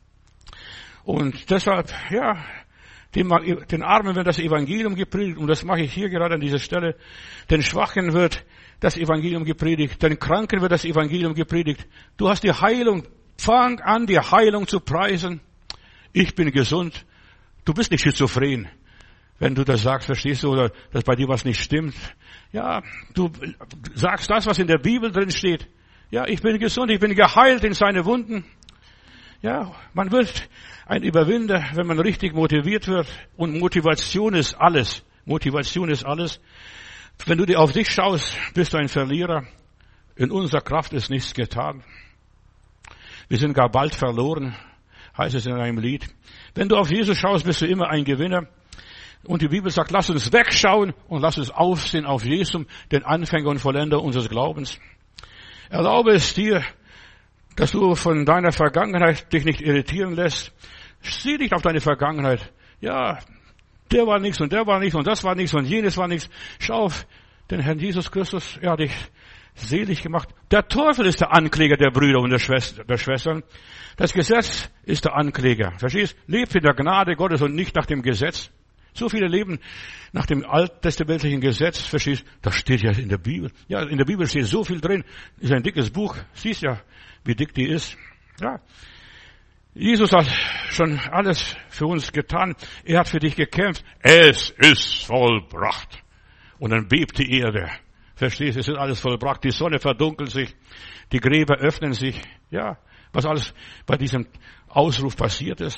Und deshalb, ja, den Armen wird das Evangelium gepredigt, und das mache ich hier gerade an dieser Stelle. Den Schwachen wird das Evangelium gepredigt, den Kranken wird das Evangelium gepredigt. Du hast die Heilung, fang an, die Heilung zu preisen. Ich bin gesund. Du bist nicht schizophren, wenn du das sagst, verstehst du, oder dass bei dir was nicht stimmt. Ja, du sagst das, was in der Bibel drin steht. Ja, ich bin gesund, ich bin geheilt in seine Wunden. Ja, man wird ein Überwinder, wenn man richtig motiviert wird. Und Motivation ist alles. Motivation ist alles. Wenn du dir auf dich schaust, bist du ein Verlierer. In unserer Kraft ist nichts getan. Wir sind gar bald verloren, heißt es in einem Lied. Wenn du auf Jesus schaust, bist du immer ein Gewinner. Und die Bibel sagt, lass uns wegschauen und lass uns aufsehen auf Jesus, den Anfänger und Vollender unseres Glaubens. Erlaube es dir, dass du von deiner Vergangenheit dich nicht irritieren lässt. Sieh nicht auf deine Vergangenheit. Ja, der war nichts und der war nichts und das war nichts und jenes war nichts. Schau auf den Herrn Jesus Christus. Er hat dich selig gemacht. Der Teufel ist der Ankläger der Brüder und der Schwestern. Das Gesetz ist der Ankläger. Verstehst? Lebt in der Gnade Gottes und nicht nach dem Gesetz. So viele leben nach dem alttestamentlichen Gesetz. Verstehst? Das steht ja in der Bibel. Ja, in der Bibel steht so viel drin. Ist ein dickes Buch. Siehst ja, wie dick die ist. Ja. Jesus hat schon alles für uns getan. Er hat für dich gekämpft. Es ist vollbracht. Und dann bebt die Erde. Verstehst du? Es ist alles vollbracht. Die Sonne verdunkelt sich. Die Gräber öffnen sich. Ja. Was alles bei diesem Ausruf passiert ist.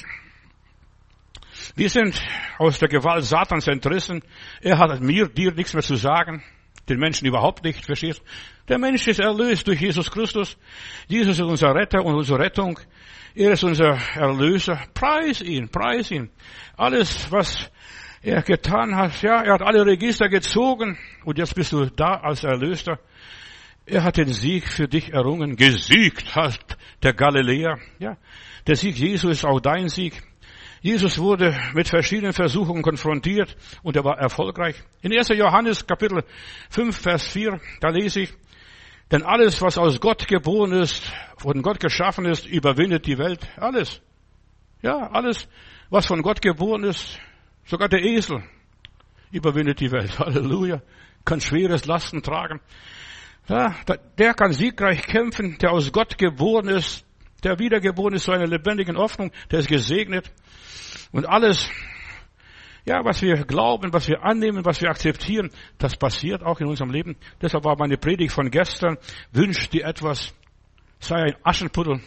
Wir sind aus der Gewalt Satans entrissen. Er hat dir nichts mehr zu sagen. Den Menschen überhaupt nicht, verstehst? Der Mensch ist erlöst durch Jesus Christus. Jesus ist unser Retter und unsere Rettung. Er ist unser Erlöser. Preis ihn, preis ihn. Alles, was er getan hat. Ja, er hat alle Register gezogen und jetzt bist du da als Erlöster. Er hat den Sieg für dich errungen. Gesiegt hat der Galiläer. Ja, der Sieg Jesu ist auch dein Sieg. Jesus wurde mit verschiedenen Versuchungen konfrontiert und er war erfolgreich. In 1. Johannes Kapitel 5, Vers 4, da lese ich, denn alles, was aus Gott geboren ist, von Gott geschaffen ist, überwindet die Welt. Alles. Ja, alles, was von Gott geboren ist, sogar der Esel überwindet die Welt. Halleluja. Kann schweres Lasten tragen. Ja, der kann siegreich kämpfen, der aus Gott geboren ist, der wiedergeboren ist zu einer lebendigen Hoffnung, der ist gesegnet. Und alles, ja, was wir glauben, was wir annehmen, was wir akzeptieren, das passiert auch in unserem Leben. Deshalb war meine Predigt von gestern, wünsch dir etwas, sei ein Aschenputtel.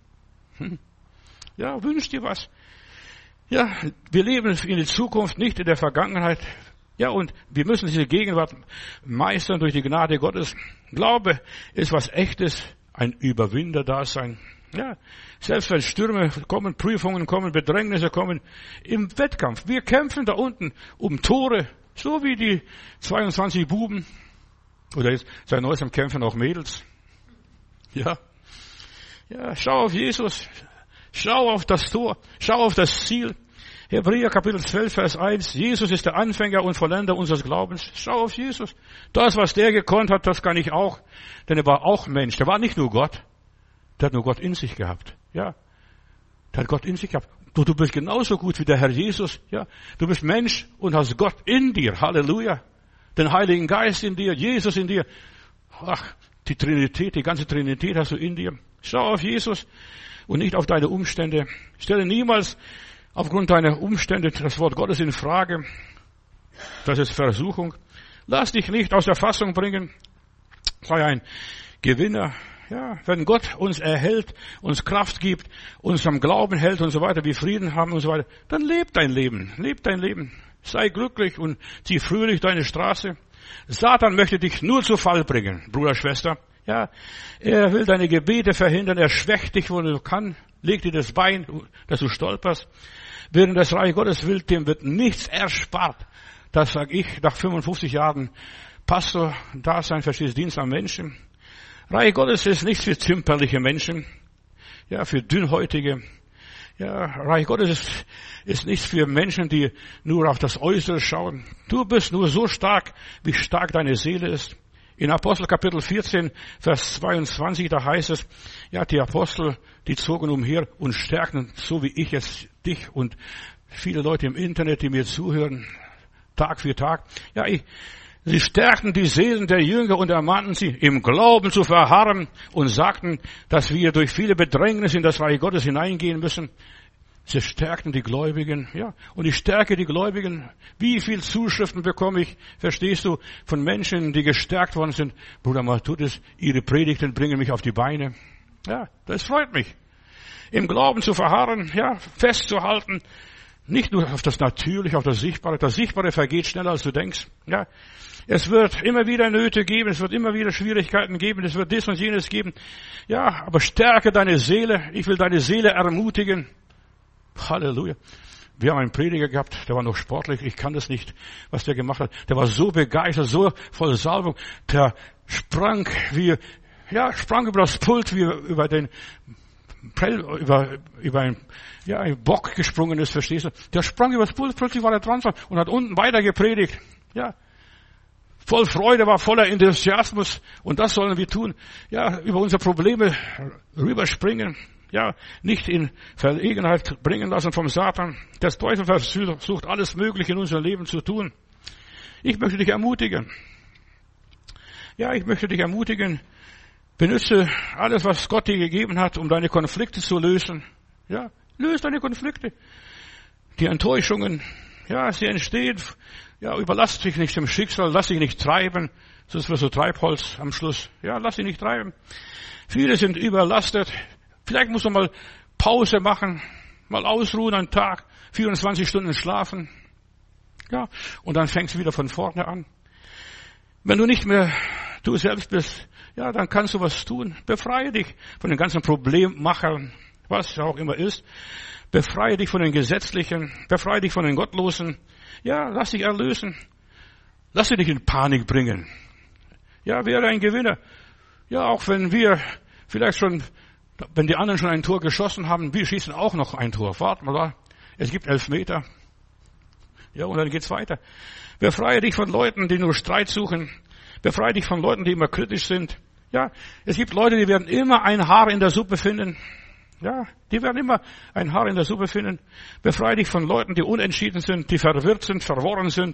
Ja, wünsch dir was. Ja, wir leben in der Zukunft, nicht in der Vergangenheit. Ja, und wir müssen diese Gegenwart meistern durch die Gnade Gottes. Glaube ist was Echtes, ein Überwinder-Dasein. Ja, selbst wenn Stürme kommen, Prüfungen kommen, Bedrängnisse kommen, im Wettkampf. Wir kämpfen da unten um Tore, so wie die 22 Buben. Oder jetzt seit neuestem kämpfen auch Mädels. Ja, schau auf Jesus. Schau auf das Tor. Schau auf das Ziel. Hebräer Kapitel 12, Vers 1. Jesus ist der Anfänger und Vollender unseres Glaubens. Schau auf Jesus. Das, was der gekonnt hat, das kann ich auch. Denn er war auch Mensch. Der war nicht nur Gott. Der hat nur Gott in sich gehabt. Ja. Der hat Gott in sich gehabt. Du bist genauso gut wie der Herr Jesus. Ja. Du bist Mensch und hast Gott in dir. Halleluja. Den Heiligen Geist in dir. Jesus in dir. Ach, die Trinität, die ganze Trinität hast du in dir. Schau auf Jesus und nicht auf deine Umstände. Stelle niemals aufgrund deiner Umstände das Wort Gottes in Frage. Das ist Versuchung. Lass dich nicht aus der Fassung bringen. Sei ein Gewinner. Ja, wenn Gott uns erhält, uns Kraft gibt, uns am Glauben hält und so weiter, wir Frieden haben und so weiter, dann leb dein Leben. Leb dein Leben. Sei glücklich und zieh fröhlich deine Straße. Satan möchte dich nur zu Fall bringen, Bruder, Schwester. Ja, er will deine Gebete verhindern, er schwächt dich, wo du kann, legt dir das Bein, dass du stolperst. Während das Reich Gottes will, dem wird nichts erspart. Das sage ich nach 55 Jahren Pastor, Dasein, verstehst Dienst am Menschen. Reich Gottes ist nichts für zimperliche Menschen, ja, für dünnhäutige. Ja, Reich Gottes ist nichts für Menschen, die nur auf das Äußere schauen. Du bist nur so stark, wie stark deine Seele ist. In Apostel Kapitel 14, Vers 22, da heißt es, ja, die Apostel, die zogen umher und stärkten, so wie ich jetzt dich und viele Leute im Internet, die mir zuhören, Tag für Tag. Ja, sie stärkten die Seelen der Jünger und ermahnten sie, im Glauben zu verharren und sagten, dass wir durch viele Bedrängnisse in das Reich Gottes hineingehen müssen. Sie stärkten die Gläubigen, ja. Und ich stärke die Gläubigen. Wie viel Zuschriften bekomme ich, verstehst du, von Menschen, die gestärkt worden sind. Bruder Maltutis, ihre Predigten bringen mich auf die Beine. Ja, das freut mich. Im Glauben zu verharren, ja, festzuhalten. Nicht nur auf das Natürliche, auf das Sichtbare. Das Sichtbare vergeht schneller, als du denkst. Ja, es wird immer wieder Nöte geben, es wird immer wieder Schwierigkeiten geben, es wird dies und jenes geben. Ja, aber stärke deine Seele. Ich will deine Seele ermutigen. Halleluja. Wir haben einen Prediger gehabt, der war noch sportlich. Ich kann das nicht, was der gemacht hat. Der war so begeistert, so voll Salbung. Der sprang über das Pult, wie über ein Bock gesprungen ist, verstehst du? Der sprang über das Pult, plötzlich war er dran und hat unten weiter gepredigt. Ja. Voll Freude, war voller Enthusiasmus. Und das sollen wir tun. Ja, über unsere Probleme rüberspringen. Ja, nicht in Verlegenheit bringen lassen vom Satan. Der Teufel versucht alles Mögliche in unserem Leben zu tun. Ich möchte dich ermutigen. Ja, ich möchte dich ermutigen. Benutze alles, was Gott dir gegeben hat, um deine Konflikte zu lösen. Ja, löse deine Konflikte. Die Enttäuschungen, ja, sie entstehen. Ja, überlass dich nicht dem Schicksal, lass dich nicht treiben. Sonst wirst du Treibholz am Schluss. Ja, lass dich nicht treiben. Viele sind überlastet. Vielleicht musst du mal Pause machen, mal ausruhen einen Tag, 24 Stunden schlafen. Ja, und dann fängst du wieder von vorne an. Wenn du nicht mehr du selbst bist, ja, dann kannst du was tun. Befreie dich von den ganzen Problemmachern, was auch immer ist. Befreie dich von den Gesetzlichen. Befreie dich von den Gottlosen. Ja, lass dich erlösen. Lass dich nicht in Panik bringen. Ja, werde ein Gewinner. Ja, auch wenn wir vielleicht schon, wenn die anderen schon ein Tor geschossen haben, wir schießen auch noch ein Tor. Warte mal da. Es gibt 11 Meter. Ja, und dann geht's weiter. Befreie dich von Leuten, die nur Streit suchen. Befreie dich von Leuten, die immer kritisch sind. Ja, es gibt Leute, die werden immer ein Haar in der Suppe finden. Ja, die werden immer ein Haar in der Suppe finden. Befreie dich von Leuten, die unentschieden sind, die verwirrt sind, verworren sind.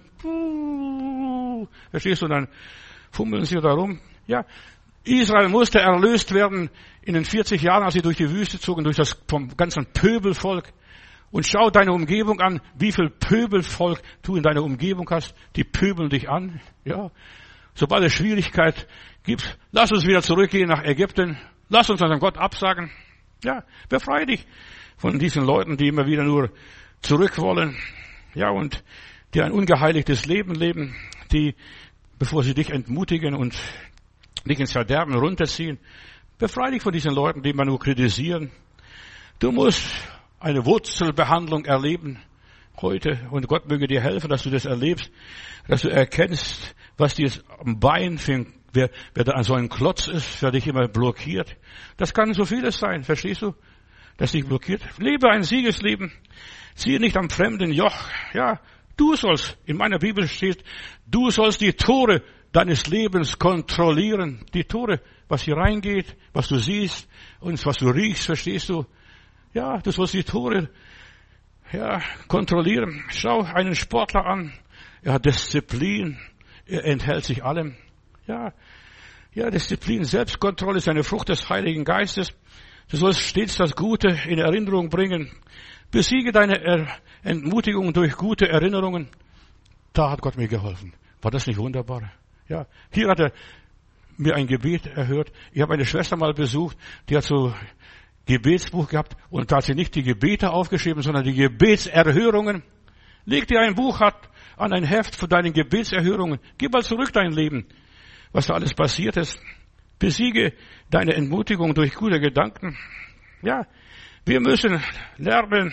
Verstehst du, dann fummeln sie da rum. Ja, Israel musste erlöst werden in den 40 Jahren, als sie durch die Wüste zogen, durch das vom ganzen Pöbelvolk. Und schau deine Umgebung an, wie viel Pöbelvolk du in deiner Umgebung hast. Die pöbeln dich an. Ja, sobald es Schwierigkeit gibt, lass uns wieder zurückgehen nach Ägypten. Lass uns unseren Gott absagen. Ja, befreie dich von diesen Leuten, die immer wieder nur zurück wollen. Ja, und die ein ungeheiligtes Leben leben, die, bevor sie dich entmutigen und dich ins Verderben runterziehen. Befreie dich von diesen Leuten, die immer nur kritisieren. Du musst eine Wurzelbehandlung erleben heute, und Gott möge dir helfen, dass du das erlebst, dass du erkennst, was dir am Bein fängt, wer da an so ein Klotz ist, der dich immer blockiert. Das kann so vieles sein, verstehst du? Das dich blockiert. Lebe ein Siegesleben. Ziehe nicht am fremden Joch. Ja, du sollst, in meiner Bibel steht, du sollst die Tore deines Lebens kontrollieren. Die Tore, was hier reingeht, was du siehst und was du riechst, verstehst du? Ja, du sollst die Tore, ja, kontrollieren. Schau einen Sportler an. Er hat Disziplin. Er enthält sich allem. Ja, Disziplin, Selbstkontrolle ist eine Frucht des Heiligen Geistes. Du sollst stets das Gute in Erinnerung bringen. Besiege deine Entmutigung durch gute Erinnerungen. Da hat Gott mir geholfen. War das nicht wunderbar? Ja, hier hat er mir ein Gebet erhört. Ich habe eine Schwester mal besucht, die hat so Gebetsbuch gehabt, und da hat sie nicht die Gebete aufgeschrieben, sondern die Gebetserhörungen. Leg dir ein Buch an ein Heft von deinen Gebetserhörungen. Gib mal zurück dein Leben, was da alles passiert ist. Besiege deine Entmutigung durch gute Gedanken. Ja, wir müssen lernen,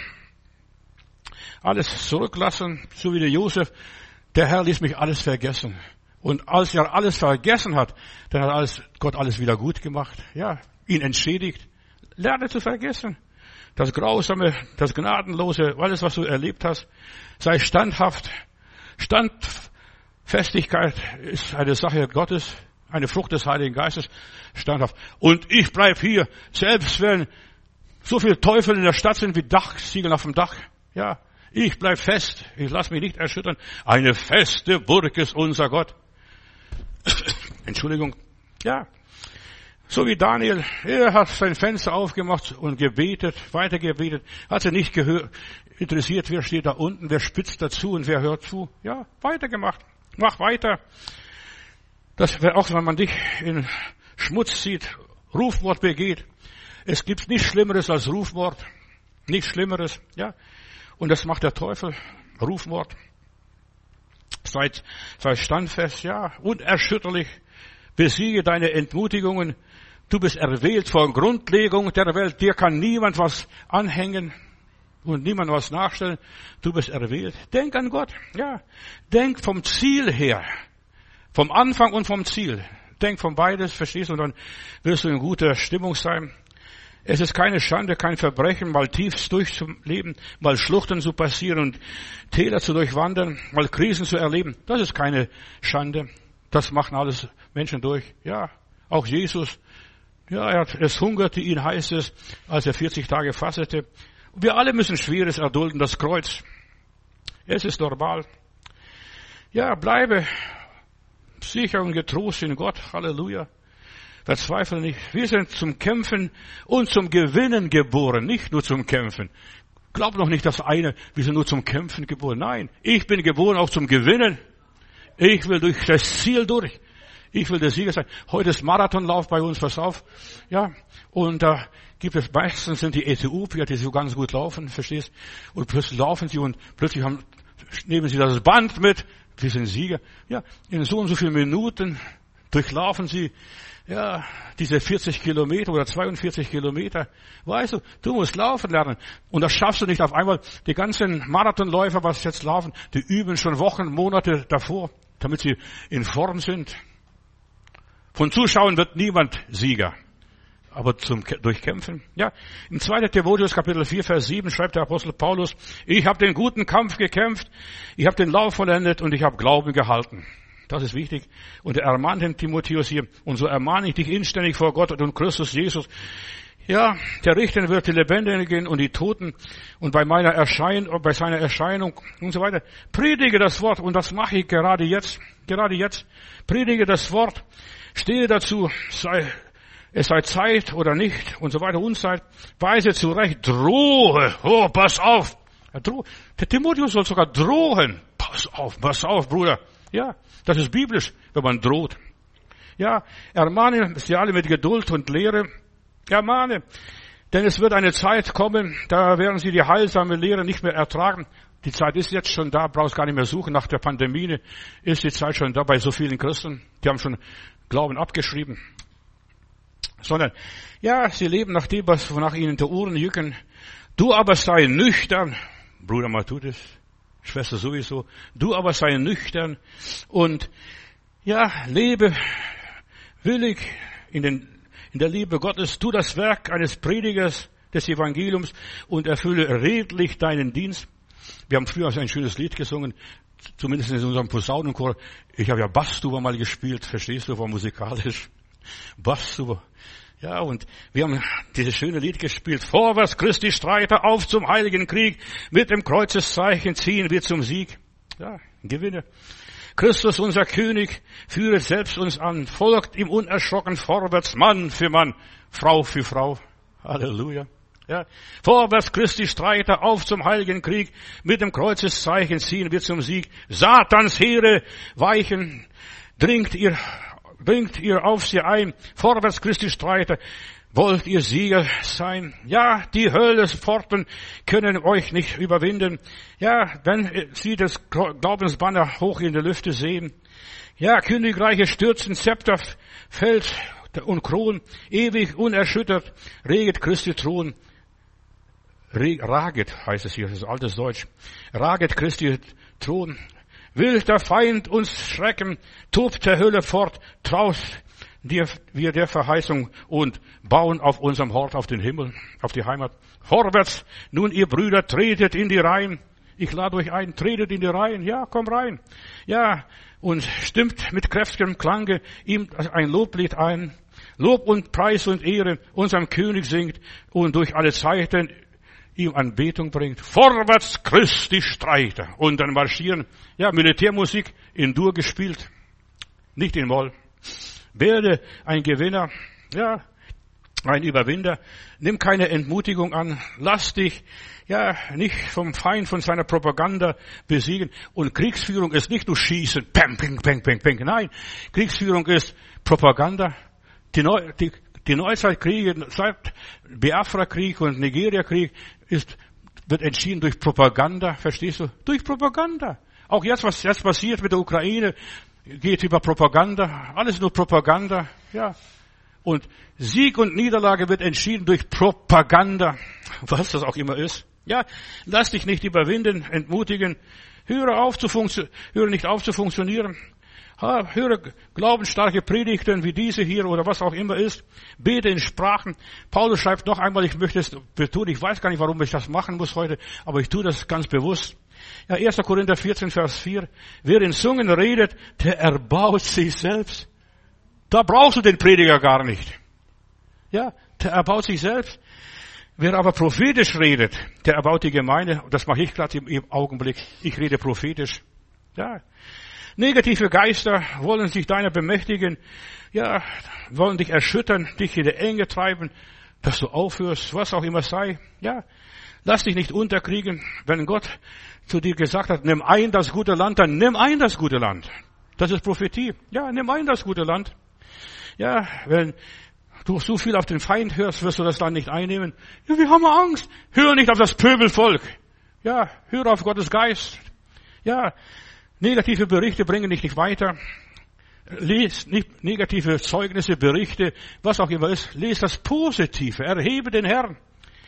alles zurücklassen, so wie der Josef. Der Herr ließ mich alles vergessen. Und als er alles vergessen hat, dann hat Gott alles wieder gut gemacht. Ja, ihn entschädigt. Lerne zu vergessen. Das Grausame, das Gnadenlose, alles, was du erlebt hast. Sei standhaft. Standfestigkeit ist eine Sache Gottes, eine Frucht des Heiligen Geistes. Standhaft. Und ich bleib hier, selbst wenn so viele Teufel in der Stadt sind wie Dachziegel auf dem Dach. Ja, ich bleib fest. Ich lass mich nicht erschüttern. Eine feste Burg ist unser Gott. Entschuldigung. Ja. So wie Daniel, er hat sein Fenster aufgemacht und gebetet, weiter gebetet, hat sich nicht interessiert, wer steht da unten, wer spitzt dazu und wer hört zu. Ja, weitergemacht. Mach weiter. Das wäre auch, wenn man dich in Schmutz sieht, Rufmord begeht. Es gibt nichts Schlimmeres als Rufmord. Nichts Schlimmeres, ja. Und das macht der Teufel. Rufmord. Seid standfest, ja, unerschütterlich. Besiege deine Entmutigungen. Du bist erwählt vor Grundlegung der Welt. Dir kann niemand was anhängen und niemand was nachstellen. Du bist erwählt. Denk an Gott. Ja. Denk vom Ziel her. Vom Anfang und vom Ziel. Denk von beides, verstehst du? Und dann wirst du in guter Stimmung sein. Es ist keine Schande, kein Verbrechen, mal tief durchzuleben, mal Schluchten zu passieren und Täler zu durchwandern, mal Krisen zu erleben. Das ist keine Schande. Das machen alles Menschen durch. Ja, auch Jesus. Ja, es hungerte ihn, heißt es, als er 40 Tage fastete. Wir alle müssen Schweres erdulden, das Kreuz. Es ist normal. Ja, bleibe sicher und getrost in Gott. Halleluja. Verzweifle nicht. Wir sind zum Kämpfen und zum Gewinnen geboren, nicht nur zum Kämpfen. Glaub noch nicht, dass wir sind nur zum Kämpfen geboren. Nein, ich bin geboren auch zum Gewinnen. Ich will durch das Ziel durch. Ich will der Sieger sein. Heute ist Marathonlauf bei uns, pass auf. Ja, und da gibt es meistens sind die Äthiopier, die so ganz gut laufen, verstehst? Und plötzlich laufen sie und plötzlich nehmen sie das Band mit. Wir sind Sieger. Ja, in so und so vielen Minuten durchlaufen sie Ja, diese 40 Kilometer oder 42 Kilometer. Weißt du musst laufen lernen. Und das schaffst du nicht auf einmal. Die ganzen Marathonläufer, was jetzt laufen, die üben schon Wochen, Monate davor, damit sie in Form sind. Von Zuschauen wird niemand Sieger. Aber durch Kämpfen. Ja, im 2. Timotheus Kapitel 4, Vers 7 schreibt der Apostel Paulus, ich habe den guten Kampf gekämpft, ich habe den Lauf vollendet und ich habe Glauben gehalten. Das ist wichtig. Und er ermahnt den Timotheus hier. Und so ermahne ich dich inständig vor Gott und Christus Jesus. Ja, der richten wird die Lebendigen und die Toten. Und bei seiner Erscheinung und so weiter. Predige das Wort. Und das mache ich gerade jetzt. Predige das Wort. Stehe dazu. Es sei Zeit oder nicht. Und so weiter. Unzeit. Weise zurecht. Drohe. Oh, pass auf. Der Timotheus soll sogar drohen. Pass auf, Bruder. Ja, das ist biblisch, wenn man droht. Ja, ermahne sie alle mit Geduld und Lehre. Ermahne, denn es wird eine Zeit kommen, da werden sie die heilsame Lehre nicht mehr ertragen. Die Zeit ist jetzt schon da, brauchst gar nicht mehr suchen. Nach der Pandemie ist die Zeit schon da bei so vielen Christen. Die haben schon Glauben abgeschrieben. Sondern, ja, sie leben nach dem, was nach ihnen die Ohren jücken. Du aber sei nüchtern. Bruder, mal tut es. Schwester sowieso. Du aber sei nüchtern und ja, lebe willig in der Liebe Gottes. Tu das Werk eines Predigers des Evangeliums und erfülle redlich deinen Dienst. Wir haben früher ein schönes Lied gesungen, zumindest in unserem Posaunenchor. Ich habe ja Basstuba mal gespielt, verstehst du, war musikalisch. Basstuba. Ja, und wir haben dieses schöne Lied gespielt. Vorwärts, Christi Streiter, auf zum heiligen Krieg. Mit dem Kreuzeszeichen ziehen wir zum Sieg. Ja, gewinne. Christus, unser König, führet selbst uns an. Folgt ihm unerschrocken vorwärts, Mann für Mann, Frau für Frau. Halleluja. Ja, vorwärts, Christi Streiter, auf zum heiligen Krieg. Mit dem Kreuzeszeichen ziehen wir zum Sieg. Satans Heere weichen, dringt ihr auf sie ein, vorwärts Christi Streiter, wollt ihr Sieger sein? Ja, die Höllenpforten können euch nicht überwinden. Ja, wenn sie das Glaubensbanner hoch in die Lüfte sehen. Ja, Königreiche stürzen, Zepter fällt und Kron, ewig unerschüttert, reget Christi Thron. Raget heißt es hier, das ist altes Deutsch. Raget Christi Thron. Will der Feind uns schrecken, tobt der Hölle fort, traust wir der Verheißung und bauen auf unserem Hort auf den Himmel, auf die Heimat. Vorwärts, nun ihr Brüder, tretet in die Reihen. Ich lade euch ein, tretet in die Reihen. Ja, komm rein. Ja, und stimmt mit kräftigem Klange ihm ein Loblied ein. Lob und Preis und Ehre unserem König singt und durch alle Zeiten ihm Anbetung bringt. Vorwärts Christi Streiter. Und dann marschieren. Ja, Militärmusik in Dur gespielt. Nicht in Moll. Werde ein Gewinner. Ja, ein Überwinder. Nimm keine Entmutigung an. Lass dich, ja, nicht vom Feind, von seiner Propaganda besiegen. Und Kriegsführung ist nicht nur Schießen. Peng, peng, peng, peng, peng. Nein. Kriegsführung ist Propaganda. Die Neuzeitkriege, seit Biafra-Krieg und Nigeria-Krieg wird entschieden durch Propaganda, verstehst du? Durch Propaganda. Auch jetzt, was jetzt passiert mit der Ukraine, geht über Propaganda. Alles nur Propaganda, ja. Und Sieg und Niederlage wird entschieden durch Propaganda, was das auch immer ist. Ja, lass dich nicht überwinden, entmutigen. Höre nicht auf zu funktionieren. Höre glaubensstarke Predigten wie diese hier oder was auch immer ist. Bete in Sprachen. Paulus schreibt noch einmal, ich möchte es betonen, ich weiß gar nicht, warum ich das machen muss heute, aber ich tue das ganz bewusst. Ja, 1. Korinther 14, Vers 4. Wer in Zungen redet, der erbaut sich selbst. Da brauchst du den Prediger gar nicht. Ja, der erbaut sich selbst. Wer aber prophetisch redet, der erbaut die Gemeinde. Das mache ich gerade im Augenblick. Ich rede prophetisch. Ja. Negative Geister wollen sich deiner bemächtigen, ja, wollen dich erschüttern, dich in die Enge treiben, dass du aufhörst, was auch immer sei, ja. Lass dich nicht unterkriegen. Wenn Gott zu dir gesagt hat, nimm ein das gute Land, dann nimm ein das gute Land. Das ist Prophetie. Ja, nimm ein das gute Land. Ja, wenn du so viel auf den Feind hörst, wirst du das Land nicht einnehmen. Ja, wir haben Angst. Hör nicht auf das Pöbelvolk. Ja, hör auf Gottes Geist. Ja, negative Berichte bringen dich nicht weiter. Lest nicht negative Zeugnisse, Berichte, was auch immer ist. Lest das Positive. Erhebe den Herrn.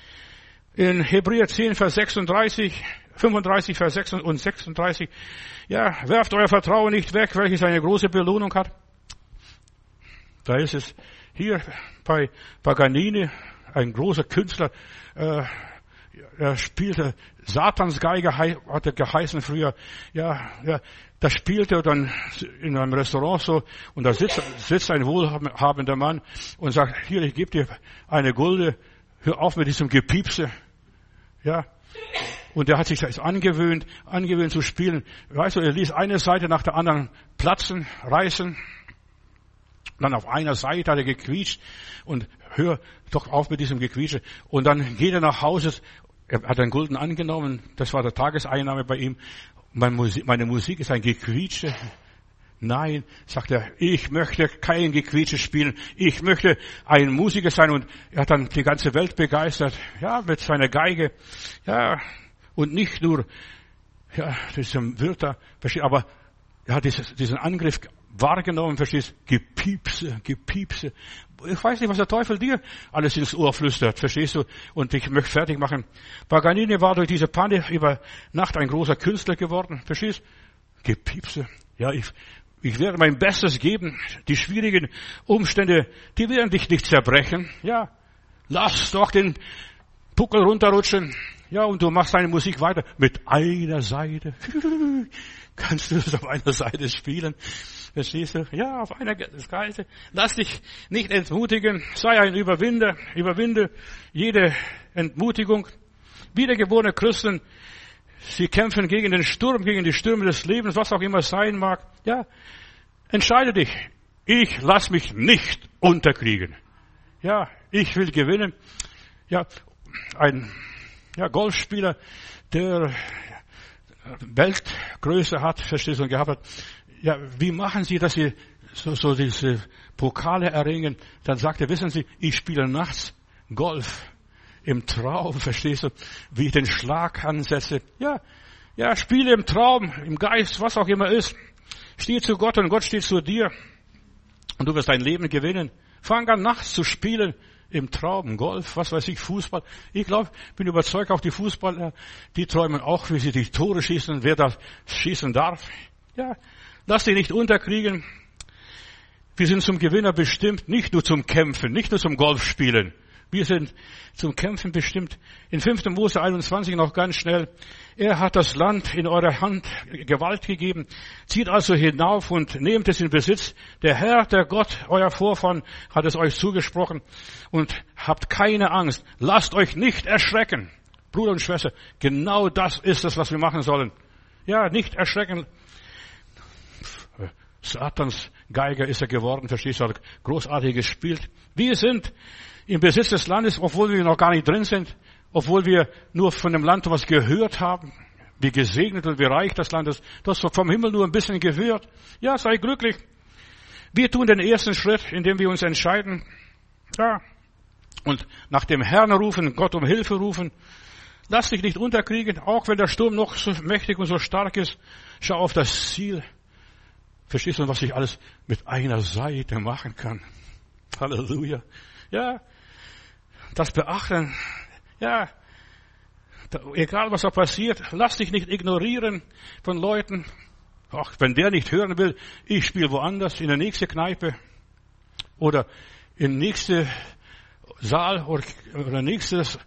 In Hebräer 10, Vers 36, 35, Vers 6 und 36. Ja, werft euer Vertrauen nicht weg, welches eine große Belohnung hat. Da ist es hier bei Paganini, ein großer Künstler, er spielte Satansgeige, hat er geheißen früher. Ja, da spielte er dann in einem Restaurant so, und da sitzt ein wohlhabender Mann und sagt, hier, ich gebe dir eine Gulde, hör auf mit diesem Gepiepse. Ja. Und er hat sich das angewöhnt zu spielen. Weißt du, er ließ eine Seite nach der anderen platzen, reißen. Dann auf einer Seite hat er gequietscht und hör doch auf mit diesem Gequietsche. Und dann geht er nach Hause, er hat einen Gulden angenommen, das war der Tageseinnahme bei ihm. Meine Musik ist ein Gequietsche. Nein, sagt er, ich möchte kein Gequietsche spielen. Ich möchte ein Musiker sein. Und er hat dann die ganze Welt begeistert. Ja, mit seiner Geige. Ja, und nicht nur, ja, diesem Wörter, aber er hat diesen Angriff wahrgenommen, verstehst? Gepiepse. Ich weiß nicht, was der Teufel dir alles ins Ohr flüstert, verstehst du? Und ich möchte fertig machen. Paganini war durch diese Panne über Nacht ein großer Künstler geworden, verstehst? Gepiepse. Ja, ich werde mein Bestes geben. Die schwierigen Umstände, die werden dich nicht zerbrechen. Ja, lass doch den Puckel runterrutschen. Ja, und du machst deine Musik weiter mit einer Seite. Kannst du das auf einer Seite spielen? Verstehst du? Ja, auf einer Seite. Lass dich nicht entmutigen. Sei ein Überwinder. Überwinde jede Entmutigung. Wiedergeborene Christen, sie kämpfen gegen den Sturm, gegen die Stürme des Lebens, was auch immer sein mag. Ja, entscheide dich. Ich lass mich nicht unterkriegen. Ja, ich will gewinnen. Ja, ein Golfspieler, der Weltgröße hat, verstehst du, und gehabt hat. Ja, wie machen Sie, dass Sie so diese Pokale erringen? Dann sagt er, wissen Sie, ich spiele nachts Golf im Traum, verstehst du, wie ich den Schlag ansetze. Ja, spiele im Traum, im Geist, was auch immer ist. Steh zu Gott und Gott steht zu dir. Und du wirst dein Leben gewinnen. Fang an, nachts zu spielen. Im Traum, Golf, was weiß ich, Fußball. Ich glaube, bin überzeugt, auch die Fußballer, die träumen auch, wie sie die Tore schießen, wer da schießen darf. Ja, lass dich nicht unterkriegen. Wir sind zum Gewinner bestimmt, nicht nur zum Kämpfen, nicht nur zum Golfspielen. Wir sind zum Kämpfen bestimmt. In 5. Mose 21 noch ganz schnell. Er hat das Land in eure Hand Gewalt gegeben. Zieht also hinauf und nehmt es in Besitz. Der Herr, der Gott, euer Vorfahren, hat es euch zugesprochen. Und habt keine Angst. Lasst euch nicht erschrecken. Bruder und Schwester, genau das ist es, was wir machen sollen. Ja, nicht erschrecken. Satans Geiger ist er geworden, verstehst du, hat großartig gespielt. Wir sind im Besitz des Landes, obwohl wir noch gar nicht drin sind, obwohl wir nur von dem Land was gehört haben, wie gesegnet und wie reich das Land ist. Du hast vom Himmel nur ein bisschen gehört. Ja, sei glücklich. Wir tun den ersten Schritt, indem wir uns entscheiden. Ja. Und nach dem Herrn rufen, Gott um Hilfe rufen. Lass dich nicht unterkriegen, auch wenn der Sturm noch so mächtig und so stark ist. Schau auf das Ziel. Verstehst du, was ich alles mit einer Seite machen kann? Halleluja. Ja, das Beachten. Ja, egal was da passiert, lass dich nicht ignorieren von Leuten. Ach, wenn der nicht hören will, ich spiele woanders, in der nächsten Kneipe oder in nächste Saal oder nächstes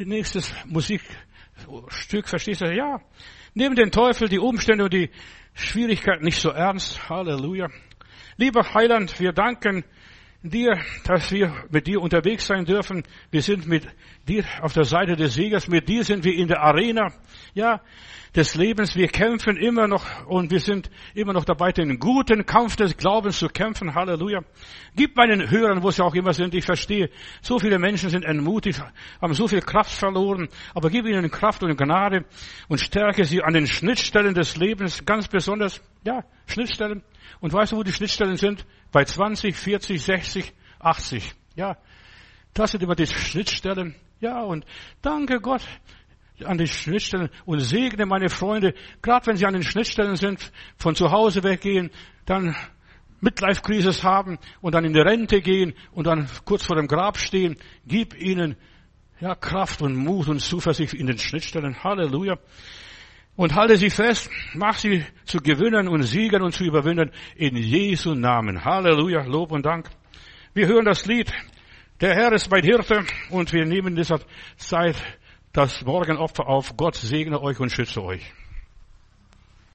Musikstück, verstehst du? Ja, nimm den Teufel, die Umstände und die Schwierigkeiten nicht so ernst. Halleluja. Lieber Heiland, wir danken dir, dass wir mit dir unterwegs sein dürfen. Wir sind mit dir auf der Seite des Siegers. Mit dir sind wir in der Arena, ja, des Lebens. Wir kämpfen immer noch und wir sind immer noch dabei, den guten Kampf des Glaubens zu kämpfen. Halleluja. Gib meinen Hörern, wo sie auch immer sind, ich verstehe, so viele Menschen sind entmutigt, haben so viel Kraft verloren, aber gib ihnen Kraft und Gnade und stärke sie an den Schnittstellen des Lebens, ganz besonders, ja, Schnittstellen. Und weißt du, wo die Schnittstellen sind? Bei 20, 40, 60, 80. Ja, das sind immer die Schnittstellen. Ja, und danke Gott an die Schnittstellen und segne meine Freunde, gerade wenn sie an den Schnittstellen sind, von zu Hause weggehen, dann Midlife-Crisis haben und dann in die Rente gehen und dann kurz vor dem Grab stehen. Gib ihnen Kraft und Mut und Zuversicht in den Schnittstellen. Halleluja. Und halte sie fest, mach sie zu Gewinnern und Siegern und zu Überwindern in Jesu Namen. Halleluja, Lob und Dank. Wir hören das Lied, der Herr ist mein Hirte, und wir nehmen in dieser Zeit das Morgenopfer auf. Gott segne euch und schütze euch.